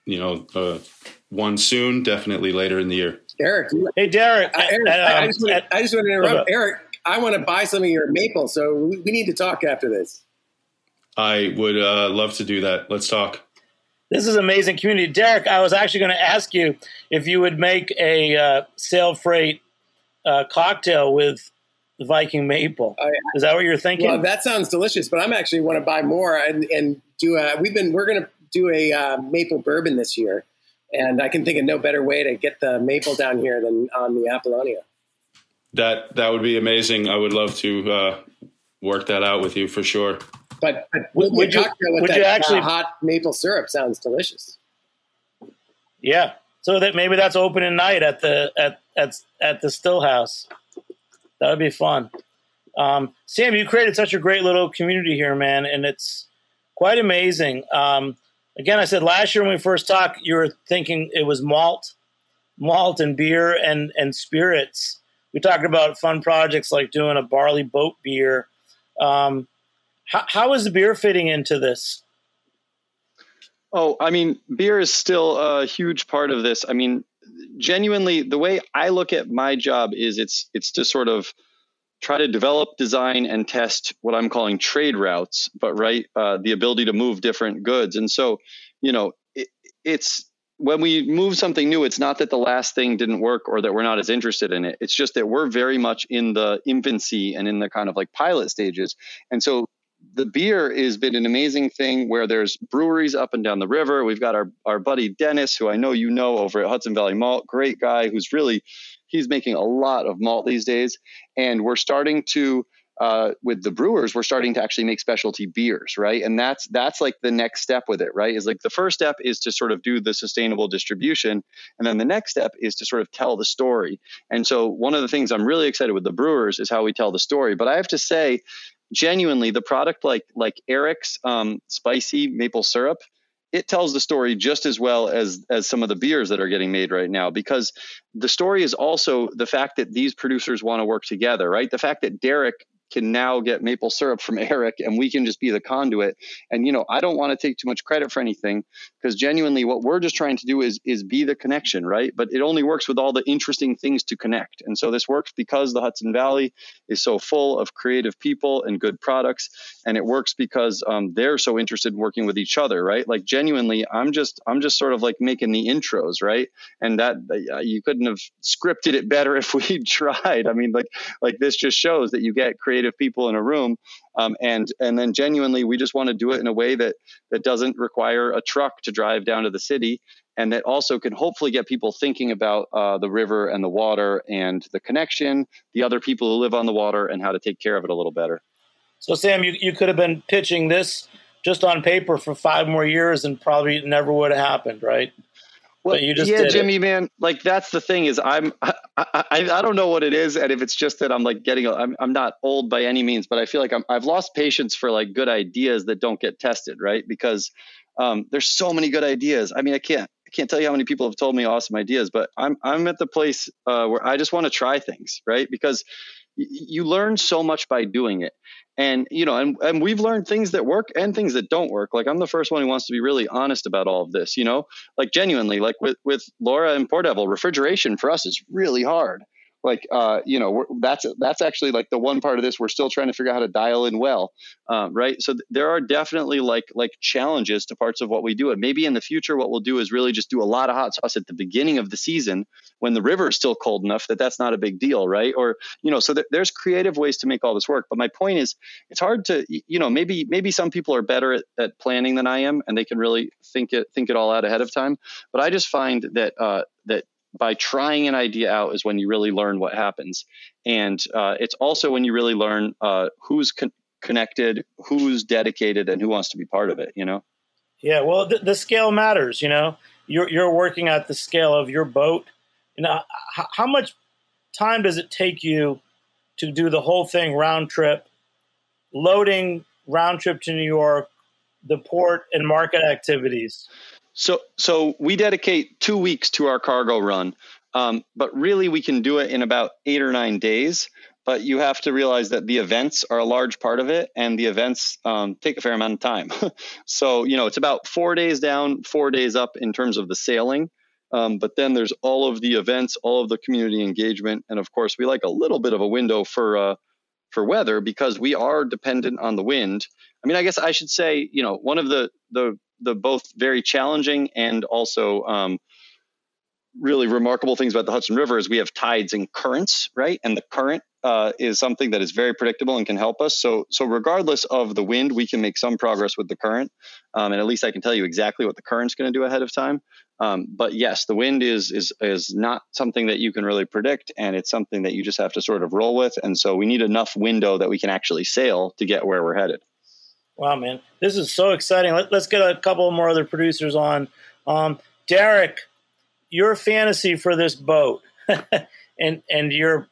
one soon, definitely later in the year. Eric. Hey, Derek. Eric, I just want to interrupt. Eric, I want to buy some of your maple, so we need to talk after this. I would love to do that. Let's talk. This is amazing community. Derek, I was actually going to ask you if you would make a sail freight cocktail with the Viking maple. Is that what you're thinking? Well, that sounds delicious, but I'm actually want to buy more and do we're going to do a maple bourbon this year. And I can think of no better way to get the maple down here than on the Apollonia. That would be amazing. I would love to work that out with you for sure. But would you actually hot maple syrup sounds delicious. Yeah, so that maybe that's open at night at the Still House. That would be fun. Sam, you created such a great little community here, man, and it's quite amazing. Again, I said last year when we first talked, you were thinking it was malt and beer and spirits. We talked about fun projects like doing a barley boat beer. How is the beer fitting into this? Oh, I mean, beer is still a huge part of this. I mean, genuinely, the way I look at my job is it's to sort of try to develop, design, and test what I'm calling trade routes, but the ability to move different goods. And so, it's when we move something new, it's not that the last thing didn't work or that we're not as interested in it. It's just that we're very much in the infancy and in the kind of like pilot stages. And so the beer has been an amazing thing where there's breweries up and down the river. We've got our buddy Dennis, who I know you know over at Hudson Valley Malt, great guy he's making a lot of malt these days. And we're starting to, with the brewers, we're starting to actually make specialty beers, right? And that's like the next step with it, right? Is like the first step is to sort of do the sustainable distribution. And then the next step is to sort of tell the story. And so one of the things I'm really excited with the brewers is how we tell the story. But I have to say, genuinely, the product like Eric's spicy maple syrup, it tells the story just as well as some of the beers that are getting made right now, because the story is also the fact that these producers want to work together, right? The fact that Derek can now get maple syrup from Eric and we can just be the conduit. And, I don't want to take too much credit for anything, because genuinely what we're just trying to do is be the connection, right? But it only works with all the interesting things to connect. And so this works because the Hudson Valley is so full of creative people and good products. And it works because they're so interested in working with each other, right? Like genuinely, I'm just sort of like making the intros, right? And that you couldn't have scripted it better if we tried. I mean, like this just shows that you get creative people in a room. And then genuinely, we just want to do it in a way that doesn't require a truck to drive down to the city, and that also can hopefully get people thinking about the river and the water and the connection, the other people who live on the water, and how to take care of it a little better. So Sam, you could have been pitching this just on paper for 5 more years and probably never would have happened, right? Well, you just did Jimmy, man, like that's the thing is I don't know what it is. And if it's just that I'm like I'm not old by any means, but I feel like I've lost patience for like good ideas that don't get tested. Right. Because there's so many good ideas. I mean, I can't can't tell you how many people have told me awesome ideas, but I'm at the place where I just want to try things, right? Because you learn so much by doing it. And, and we've learned things that work and things that don't work. Like, I'm the first one who wants to be really honest about all of this, like genuinely, like with Laura and Poor Devil, refrigeration for us is really hard. Like, that's actually like the one part of this we're still trying to figure out how to dial in well, right? So there are definitely like challenges to parts of what we do. And maybe in the future, what we'll do is really just do a lot of hot sauce at the beginning of the season when the river is still cold enough that that's not a big deal, right? Or, so there's creative ways to make all this work. But my point is, it's hard to, maybe some people are better at planning than I am, and they can really think it all out ahead of time. But I just find that that by trying an idea out is when you really learn what happens. And it's also when you really learn who's connected, who's dedicated, and who wants to be part of it, Yeah, well, the scale matters, You're working at the scale of your boat. How much time does it take you to do the whole thing round trip, loading, round trip to New York, the port and market activities? So we dedicate 2 weeks to our cargo run, but really we can do it in about 8 or 9 days. But you have to realize that the events are a large part of it, and the events take a fair amount of time. So, it's about 4 days down, 4 days up in terms of the sailing. But then there's all of the events, all of the community engagement. And of course, we like a little bit of a window for weather because we are dependent on the wind. I mean, I guess I should say, one of the both very challenging and also really remarkable things about the Hudson River is we have tides and currents, right? And the current is something that is very predictable and can help us. So regardless of the wind, we can make some progress with the current. And at least I can tell you exactly what the current's going to do ahead of time. But yes, the wind is not something that you can really predict, and it's something that you just have to sort of roll with. And so we need enough window that we can actually sail to get where we're headed. Wow, man, this is so exciting. Let's get a couple more other producers on. Derek, your fantasy for this boat and your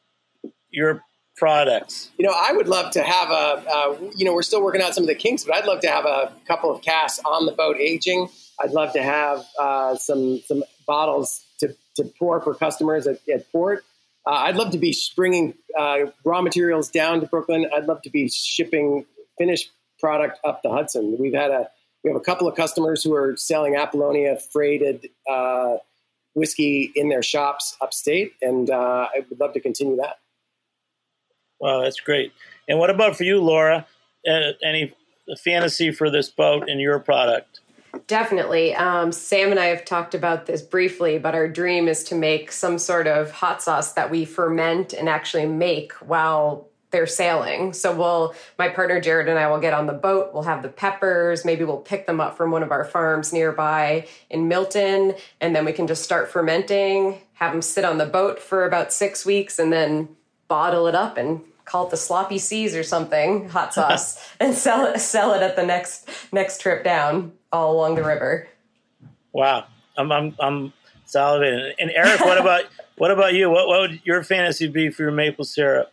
products. I would love to have we're still working out some of the kinks, but I'd love to have a couple of casks on the boat aging. I'd love to have some bottles to pour for customers at port. I'd love to be bringing raw materials down to Brooklyn. I'd love to be shipping finished product up the Hudson. We have a couple of customers who are selling Apollonia freighted whiskey in their shops upstate, and I would love to continue that. Wow, that's great. And what about for you, Laura? Any fantasy for this boat and your product? Definitely. Sam and I have talked about this briefly, but our dream is to make some sort of hot sauce that we ferment and actually make while they're sailing. So my partner Jared and I will get on the boat. We'll have the peppers. Maybe we'll pick them up from one of our farms nearby in Milton, and then we can just start fermenting, have them sit on the boat for about 6 weeks, and then bottle it up and call it the Sloppy Seas or something, hot sauce, and sell it at the next trip down all along the river. Wow, I'm salivating. And Eric, what about you? What would your fantasy be for your maple syrup?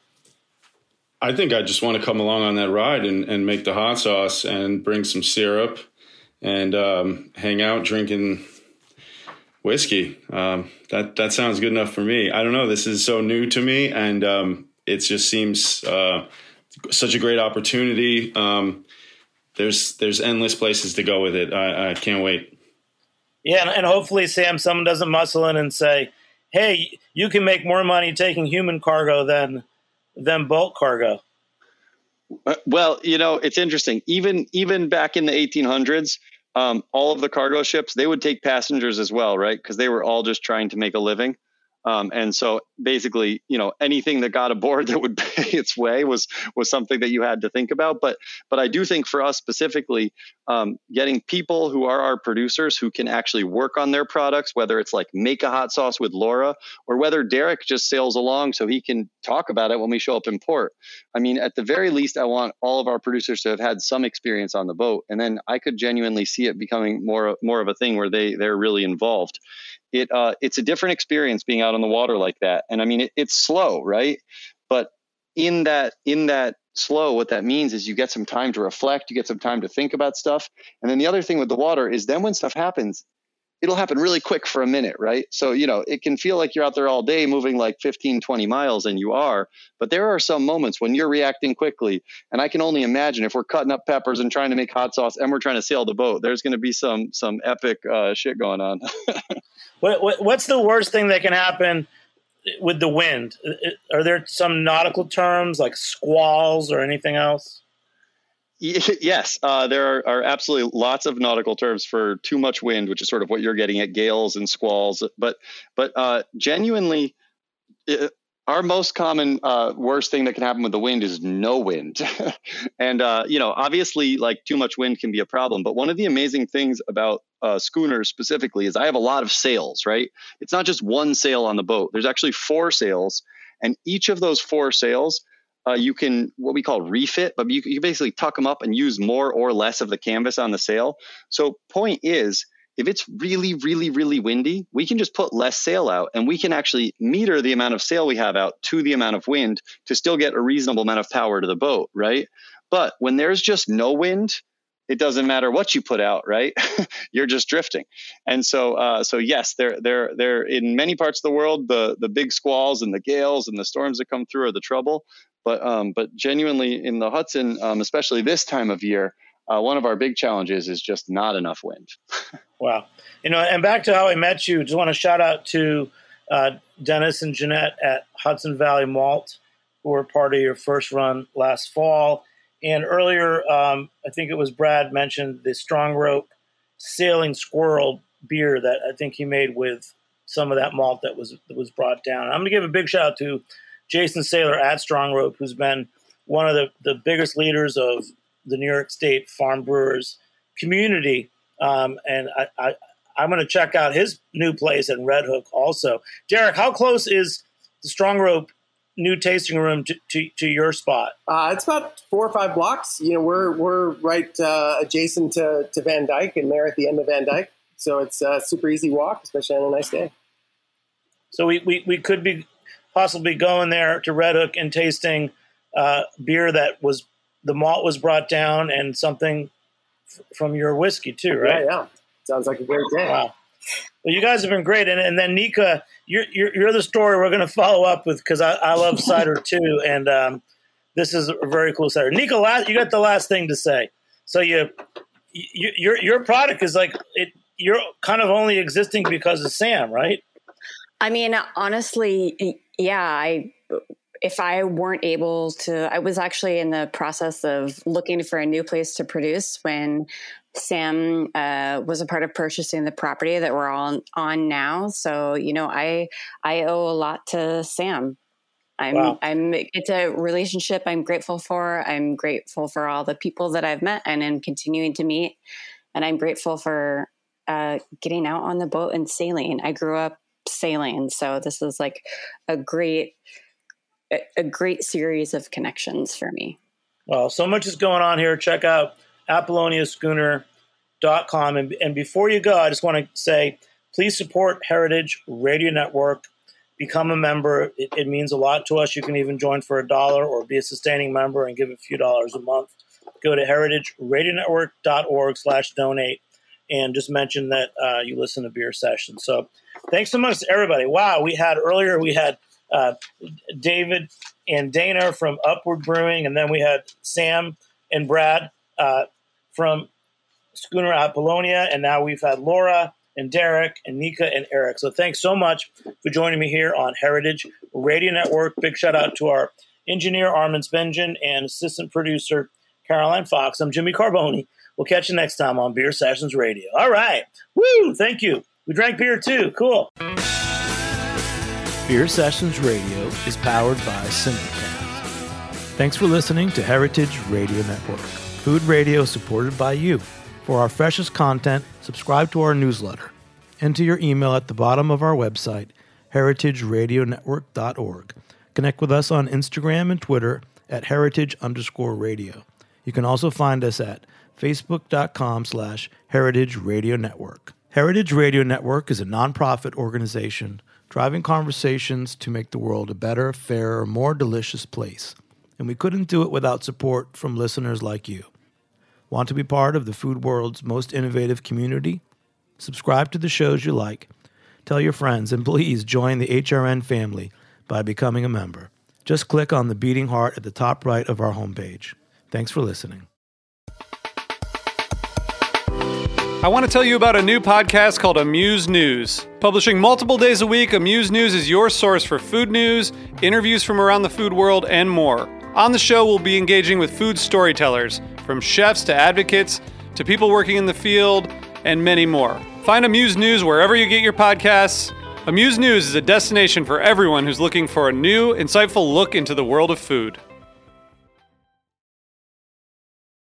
I think I just want to come along on that ride and make the hot sauce and bring some syrup and hang out drinking whiskey. That sounds good enough for me. I don't know. This is so new to me, and it just seems such a great opportunity. There's endless places to go with it. I can't wait. Yeah, and hopefully, Sam, someone doesn't muscle in and say, hey, you can make more money taking human cargo than bulk cargo. Well, it's interesting. Even back in the 1800s, all of the cargo ships, they would take passengers as well, right? Because they were all just trying to make a living. And so basically, anything that got aboard that would pay its way was something that you had to think about. But I do think for us specifically, getting people who are our producers who can actually work on their products, whether it's like make a hot sauce with Laura or whether Derek just sails along so he can talk about it when we show up in port. I mean, at the very least, I want all of our producers to have had some experience on the boat. And then I could genuinely see it becoming more of a thing where they're really involved. It's a different experience being out on the water like that. And I mean, it's slow, right? But in that slow, what that means is you get some time to reflect, you get some time to think about stuff. And then the other thing with the water is then when stuff happens, it'll happen really quick for a minute, right? So, it can feel like you're out there all day moving like 15, 20 miles, and you are, but there are some moments when you're reacting quickly. And I can only imagine if we're cutting up peppers and trying to make hot sauce and we're trying to sail the boat, there's going to be some epic shit going on. What's the worst thing that can happen with the wind? Are there some nautical terms like squalls or anything else? Yes, there are absolutely lots of nautical terms for too much wind, which is sort of what you're getting at, gales and squalls. But genuinely, our most common worst thing that can happen with the wind is no wind. And, obviously, like too much wind can be a problem. But one of the amazing things about schooners specifically is I have a lot of sails, right? It's not just one sail on the boat. There's actually 4 sails. And each of those 4 sails, you can what we call refit, but you can basically tuck them up and use more or less of the canvas on the sail. So point is, if it's really, really, really windy, we can just put less sail out and we can actually meter the amount of sail we have out to the amount of wind to still get a reasonable amount of power to the boat, right? But when there's just no wind, it doesn't matter what you put out, right? You're just drifting. And so yes, they're in many parts of the world, the big squalls and the gales and the storms that come through are the trouble. But genuinely in the Hudson, especially this time of year, one of our big challenges is just not enough wind. Wow. And back to how I met you, just want to shout out to Dennis and Jeanette at Hudson Valley Malt, who were part of your first run last fall. And earlier, I think it was Brad mentioned the Strong Rope Sailing Squirrel beer that I think he made with some of that malt that was brought down. I'm going to give a big shout out to Jason Saylor at Strong Rope, who's been one of the biggest leaders of the New York State farm brewers community. And I'm going to check out his new place at Red Hook also. Derek, how close is the Strong Rope new tasting room to your spot? It's about 4 or 5 blocks. We're right adjacent to Van Dyke, and they're at the end of Van Dyke. So it's a super easy walk, especially on a nice day. So we could be possibly going there to Red Hook and tasting beer that the malt was brought down and something from your whiskey too, right? Yeah. Sounds like a great day. Wow. Well, you guys have been great. And then Nika, you're the story we're going to follow up with because I love cider too. And this is a very cool cider. Nika, you got the last thing to say. So your product is like you're kind of only existing because of Sam, right? I mean, honestly, yeah, if I weren't able to, I was actually in the process of looking for a new place to produce when Sam was a part of purchasing the property that we're on now. So, I owe a lot to Sam. It's a relationship I'm grateful for. I'm grateful for all the people that I've met and am continuing to meet. And I'm grateful for getting out on the boat and sailing. I grew up sailing. So this is like a great series of connections for me. Well, so much is going on here. Check out ApolloniaSchooner.com. And before you go, I just want to say, please support Heritage Radio Network. Become a member. It means a lot to us. You can even join for $1 or be a sustaining member and give a few dollars a month. Go to heritageradionetwork.org/donate and just mention that you listen to Beer Sessions. So thanks so much to everybody. Wow, we had David and Dana from Upward Brewing, and then we had Sam and Brad from Schooner Apollonia, and now we've had Laura and Derek and Nika and Eric. So thanks so much for joining me here on Heritage Radio Network. Big shout out to our engineer, Armin Spengen, and assistant producer, Caroline Fox. I'm Jimmy Carboni. We'll catch you next time on Beer Sessions Radio. All right. Woo! Thank you. We drank beer too. Cool. Beer Sessions Radio is powered by Simulcast. Thanks for listening to Heritage Radio Network, food radio supported by you. For our freshest content, subscribe to our newsletter. Enter your email at the bottom of our website, heritageradionetwork.org. Connect with us on Instagram and Twitter at heritage_radio. You can also find us at facebook.com/Heritage Radio Network. Heritage Radio Network is a nonprofit organization driving conversations to make the world a better, fairer, more delicious place. And we couldn't do it without support from listeners like you. Want to be part of the food world's most innovative community? Subscribe to the shows you like. Tell your friends, and please join the HRN family by becoming a member. Just click on the beating heart at the top right of our homepage. Thanks for listening. I want to tell you about a new podcast called Amuse News. Publishing multiple days a week, Amuse News is your source for food news, interviews from around the food world, and more. On the show, we'll be engaging with food storytellers, from chefs to advocates to people working in the field, and many more. Find Amuse News wherever you get your podcasts. Amuse News is a destination for everyone who's looking for a new, insightful look into the world of food.